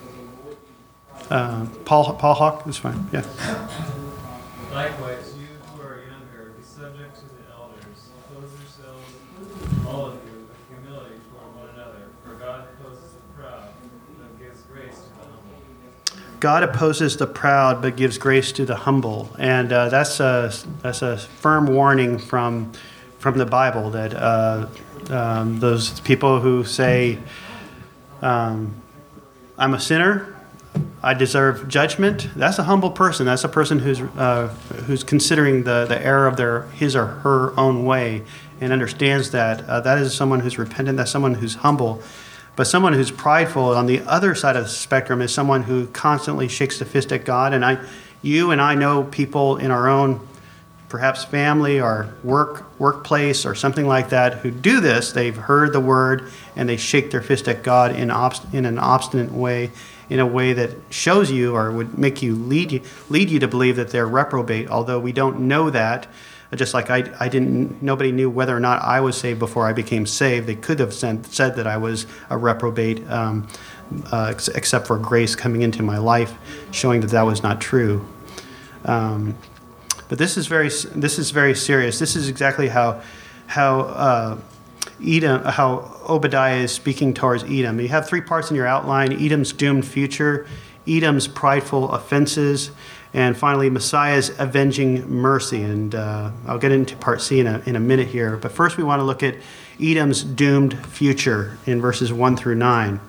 Paul Hawk, that's fine, yeah. Likewise, you who are younger, be subject to the elders. Oppose yourselves, all of you, with humility toward one another. For God opposes the proud, but gives grace to the humble. God opposes the proud, but gives grace to the humble. And that's a firm warning from the Bible that those people who say, I'm a sinner, I deserve judgment, that's a humble person. That's a person who's considering the error of his or her own way and understands that that is someone who's repentant, that's someone who's humble. But someone who's prideful on the other side of the spectrum is someone who constantly shakes the fist at God. And you and I know people in our own, perhaps family or workplace or something like that, who do this. They've heard the word and they shake their fist at God in an obstinate way, in a way that shows you or would make you lead you to believe that they're reprobate. Although we don't know that, just like nobody knew whether or not I was saved before I became saved. They could have said that I was a reprobate, except for grace coming into my life, showing that was not true. But this is very serious. This is exactly how Obadiah is speaking towards Edom. You have three parts in your outline: Edom's doomed future, Edom's prideful offenses, and finally Messiah's avenging mercy. And I'll get into part C in a minute here. But first we want to look at Edom's doomed future in verses 1 through 9.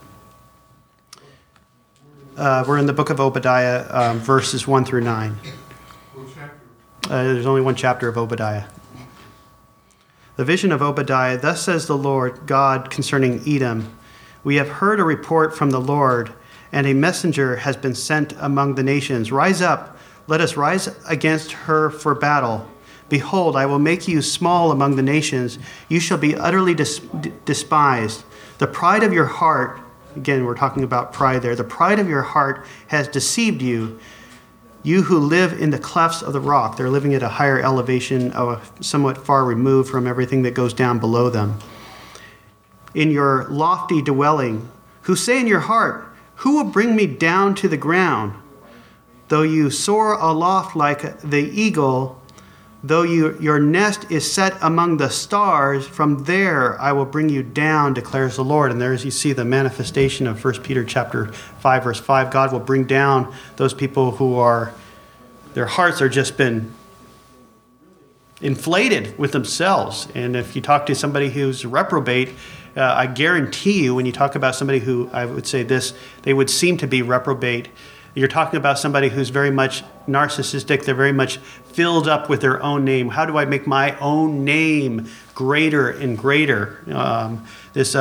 We're in the book of Obadiah, verses 1 through 9. What chapter? There's only one chapter of Obadiah. The vision of Obadiah. Thus says the Lord God concerning Edom. We have heard a report from the Lord, and a messenger has been sent among the nations. Rise up, let us rise against her for battle. Behold, I will make you small among the nations. You shall be utterly despised. The pride of your heart, again, we're talking about pride there. The pride of your heart has deceived you. You who live in the clefts of the rock. They're living at a higher elevation, somewhat far removed from everything that goes down below them. In your lofty dwelling, who say in your heart, who will bring me down to the ground? Though you soar aloft like the eagle, though your nest is set among the stars, from there I will bring you down, declares the Lord. And there, as you see, the manifestation of 1 Peter chapter 5, verse 5, God will bring down those people their hearts are just been inflated with themselves. And if you talk to somebody who's reprobate, I guarantee you, when you talk about somebody who, I would say this, they would seem to be reprobate, you're talking about somebody who's very much narcissistic. They're very much filled up with their own name. How do I make my own name greater and greater? This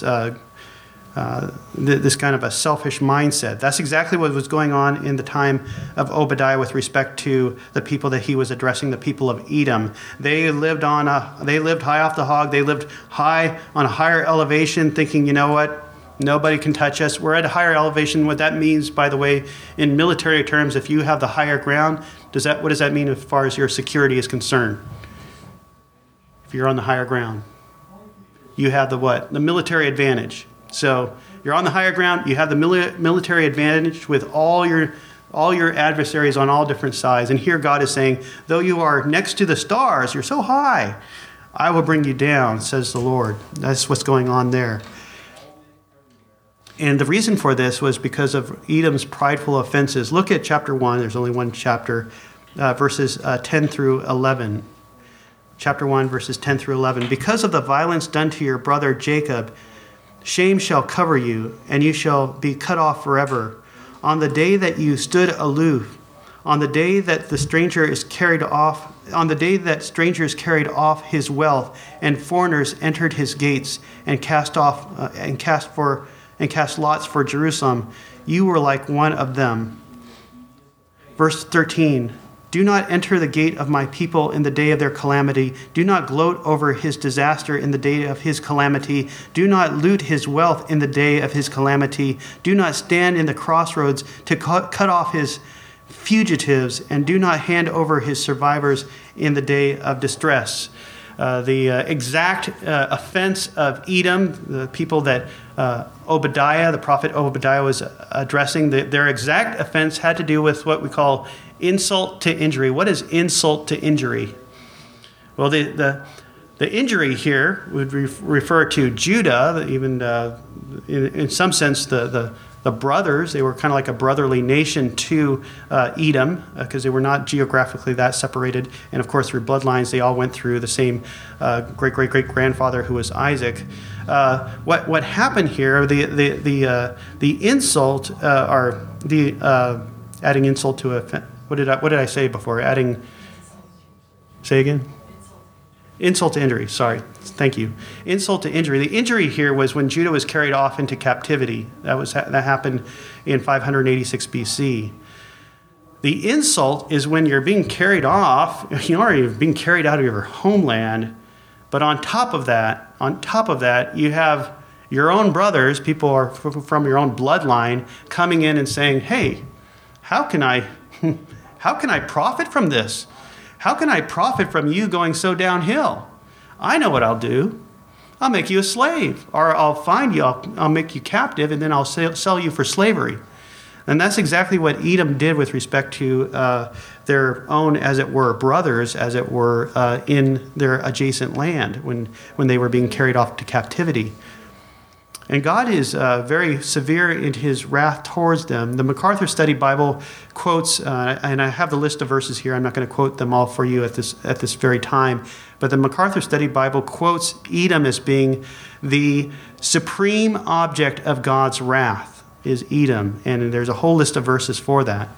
kind of a selfish mindset. That's exactly what was going on in the time of Obadiah with respect to the people that he was addressing, the people of Edom. They lived high off the hog. They lived high on a higher elevation, thinking, you know what? Nobody can touch us. We're at a higher elevation. What that means, by the way, in military terms, if you have the higher ground, what does that mean as far as your security is concerned? If you're on the higher ground, you have the what? The military advantage. So you're on the higher ground. You have the military advantage with all your adversaries on all different sides. And here God is saying, though you are next to the stars, you're so high, I will bring you down, says the Lord. That's what's going on there. And the reason for this was because of Edom's prideful offenses. Look at chapter 1. There's only one chapter, verses 10 through 11. Chapter 1, verses 10 through 11. Because of the violence done to your brother Jacob, shame shall cover you, and you shall be cut off forever. On the day that you stood aloof, on the day that strangers carried off his wealth, and foreigners entered his gates, and cast lots for Jerusalem, you were like one of them. Verse 13, do not enter the gate of my people in the day of their calamity. Do not gloat over his disaster in the day of his calamity. Do not loot his wealth in the day of his calamity. Do not stand in the crossroads to cut off his fugitives, and do not hand over his survivors in the day of distress. the exact offense of Edom, the people that Obadiah, the prophet Obadiah, was addressing, their exact offense had to do with what we call insult to injury. What is insult to injury? Well, the injury here would refer to Judah, even in some sense the brothers. They were kind of like a brotherly nation to Edom because they were not geographically that separated. And of course, through bloodlines, they all went through the same great-great-great-grandfather who was Isaac. What happened here, the insult, or the adding insult to a, what did I say before? Say again? Insult to injury, sorry. Thank you. Insult to injury. The injury here was when Judah was carried off into captivity. That happened in 586 BC. The insult is when you're being carried off, you're already being carried out of your homeland, but on top of that, you have your own brothers, people are from your own bloodline, coming in and saying, hey, how can I profit from this? How can I profit from you going so downhill? I know what I'll do. I'll make you a slave, or I'll find you, I'll make you captive, and then I'll sell you for slavery. And that's exactly what Edom did with respect to their own, as it were, brothers, as it were, in their adjacent land when they were being carried off to captivity. And God is very severe in his wrath towards them. The MacArthur Study Bible quotes, and I have the list of verses here. I'm not going to quote them all for you at this very time. But the MacArthur Study Bible quotes Edom as being the supreme object of God's wrath is Edom. And there's a whole list of verses for that.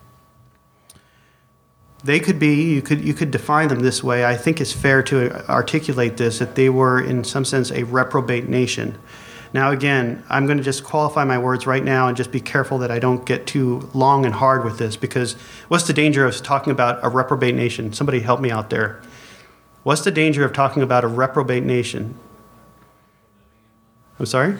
They could be, you could define them this way. I think it's fair to articulate this, that they were in some sense a reprobate nation. Now, again, I'm going to just qualify my words right now and just be careful that I don't get too long and hard with this, because what's the danger of talking about a reprobate nation? Somebody help me out there. What's the danger of talking about a reprobate nation? I'm sorry?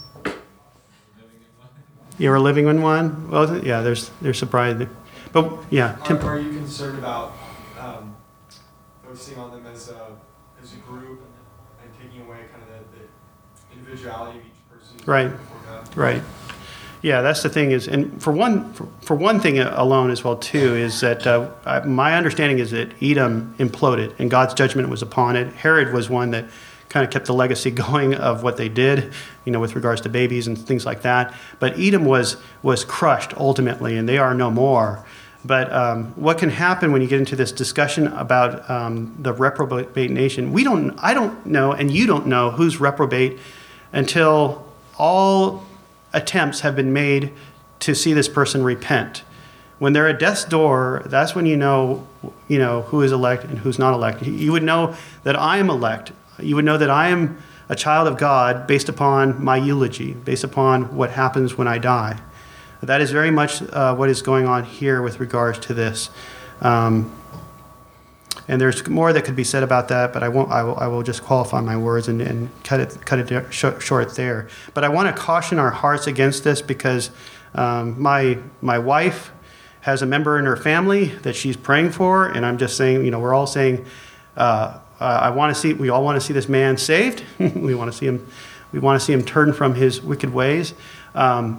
You were living in one? Well, yeah, there's surprise. But, yeah. Are you concerned about focusing on them as a group and taking away kind of the individuality of each person? Right. Right. Yeah, that's the thing is, and for one thing alone as well too, is that my understanding is that Edom imploded and God's judgment was upon it. Herod was one that kind of kept the legacy going of what they did, with regards to babies and things like that. But Edom was crushed ultimately, and they are no more. But what can happen when you get into this discussion about the reprobate nation? I don't know, and you don't know who's reprobate until all attempts have been made to see this person repent. When they're at death's door, that's when you know who is elect and who's not elect. You would know that I am elect. You would know that I am a child of God based upon my eulogy, based upon what happens when I die. That is very much what is going on here with regards to this. And there's more that could be said about that, but I won't. I will just qualify my words and cut it short there. But I want to caution our hearts against this because my wife has a member in her family that she's praying for, and I'm just saying, we're all saying, we all want to see this man saved. we want to see him turn from his wicked ways. But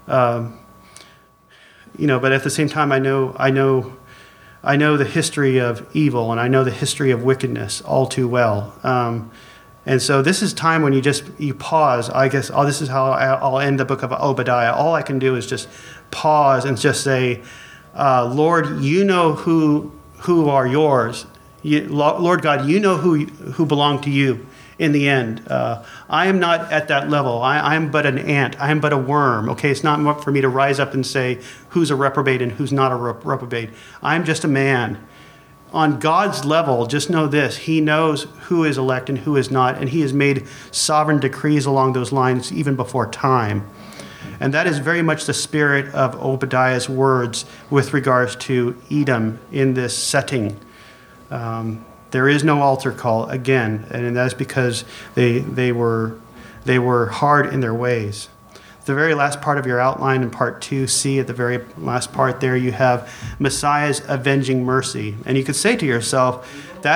at the same time, I know the history of evil, and I know the history of wickedness all too well. And so this is time when you pause. I guess this is how I'll end the book of Obadiah. All I can do is just pause and just say, Lord, you know who are yours. Lord God, you know who belong to you in the end. I am not at that level. I am but an ant. I am but a worm. Okay, it's not for me to rise up and say who's a reprobate and who's not a reprobate. I'm just a man. On God's level, just know this. He knows who is elect and who is not, and he has made sovereign decrees along those lines even before time. And that is very much the spirit of Obadiah's words with regards to Edom in this setting. There is no altar call again, and that's because they were hard in their ways. The very last part of your outline in part 2C, at the very last part there, you have Messiah's avenging mercy. And you could say to yourself, that's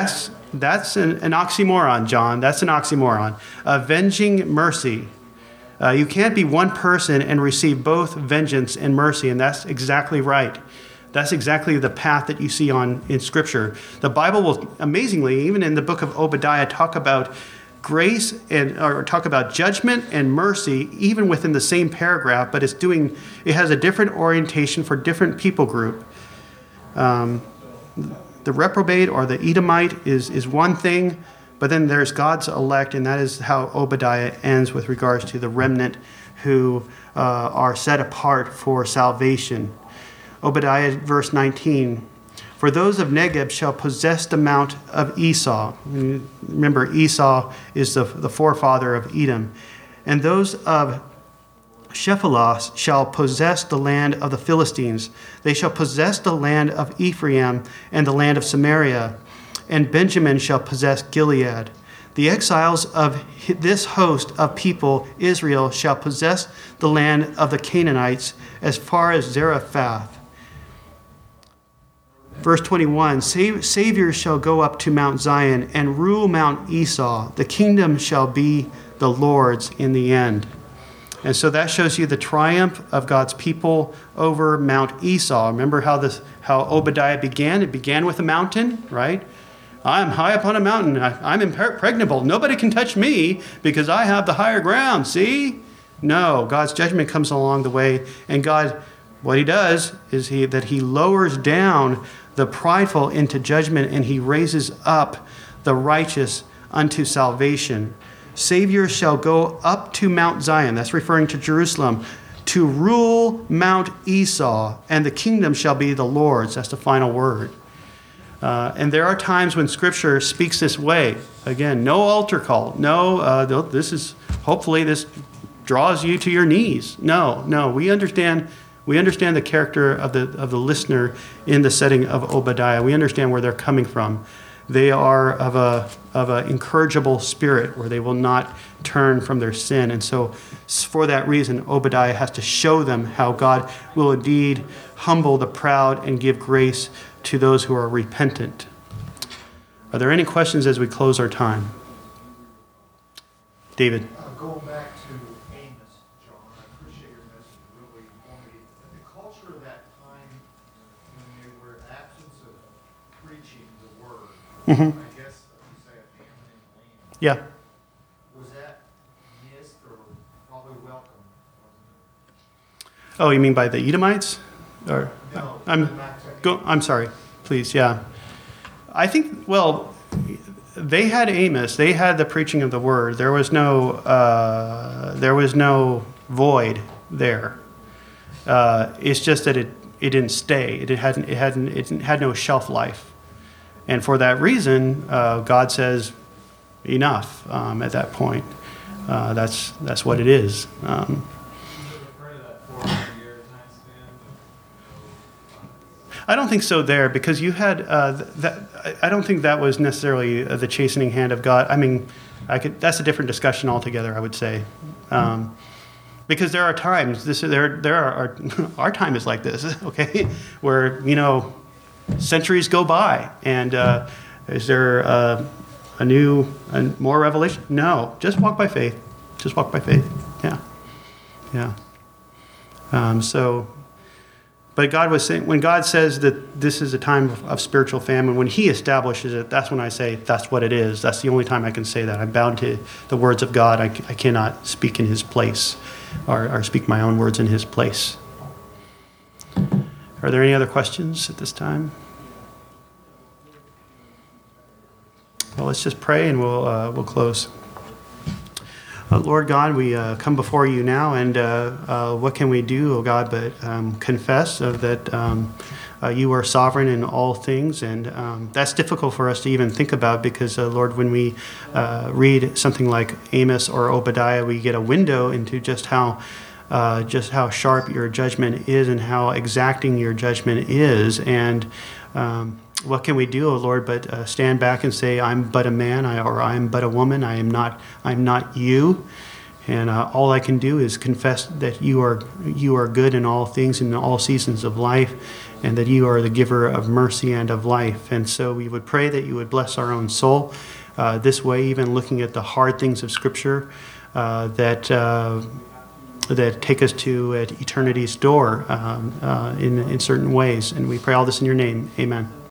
That's an oxymoron, John. That's an oxymoron. Avenging mercy. You can't be one person and receive both vengeance and mercy, and that's exactly right. That's exactly the path that you see in Scripture. The Bible will, amazingly, even in the book of Obadiah, talk about grace or talk about judgment and mercy, even within the same paragraph, but it has a different orientation for different people group. The reprobate or the Edomite is one thing, but then there's God's elect, and that is how Obadiah ends with regards to the remnant who are set apart for salvation. Obadiah, verse 19, for those of Negeb shall possess the mount of Esau. Remember, Esau is the forefather of Edom. And those of Shephelah shall possess the land of the Philistines. They shall possess the land of Ephraim and the land of Samaria. And Benjamin shall possess Gilead. The exiles of this host of people, Israel, shall possess the land of the Canaanites as far as Zarephath. Verse 21, Saviors shall go up to Mount Zion and rule Mount Esau. The kingdom shall be the Lord's in the end. And so that shows you the triumph of God's people over Mount Esau. Remember how Obadiah began? It began with a mountain, right? I'm high up on a mountain. I'm impregnable. Nobody can touch me because I have the higher ground. See? No, God's judgment comes along the way. And God, what he does is that he lowers down the prideful into judgment, and he raises up the righteous unto salvation. Saviors shall go up to Mount Zion, that's referring to Jerusalem, to rule Mount Esau, and the kingdom shall be the Lord's. That's the final word. And there are times when Scripture speaks this way. Again, no altar call. No, hopefully this draws you to your knees. No, we understand the character of the listener in the setting of Obadiah. We understand where they're coming from. They are of a incorrigible spirit where they will not turn from their sin. And so for that reason, Obadiah has to show them how God will indeed humble the proud and give grace to those who are repentant. Are there any questions as we close our time? David. Going back to Amos, John, I appreciate your message, really informative. The culture of that time, when they were in absence of preaching the word, I guess you say a famine in the land. Yeah. Was that missed or probably welcome? Oh, you mean by the Edomites? Or No, I'm sorry. Please, yeah. I think, well, they had Amos. They had the preaching of the word. There was no void there. It's just that it didn't stay. It had no shelf life, and for that reason, God says, enough. At that point, that's what it is. I don't think so there, because you had I don't think that was necessarily the chastening hand of God. I mean, that's a different discussion altogether, I would say, because there are times our time is like this, okay, where centuries go by, and is there a more revelation? No, just walk by faith. Just walk by faith. Yeah. But God was saying, when God says that this is a time of spiritual famine, when he establishes it, that's when I say that's what it is. That's the only time I can say that. I'm bound to the words of God. I cannot speak in his place or speak my own words in his place. Are there any other questions at this time? Well, let's just pray and we'll close. Lord God, we come before you now, and what can we do, oh God, but confess that you are sovereign in all things, and that's difficult for us to even think about because, Lord, when we read something like Amos or Obadiah, we get a window into just how sharp your judgment is and how exacting your judgment is, and what can we do, O Lord, but stand back and say, I'm but a man, or I'm but a woman, I'm not you. And all I can do is confess that you are good in all things, in all seasons of life, and that you are the giver of mercy and of life. And so we would pray that you would bless our own soul this way, even looking at the hard things of Scripture that take us to eternity's door in certain ways. And we pray all this in your name. Amen.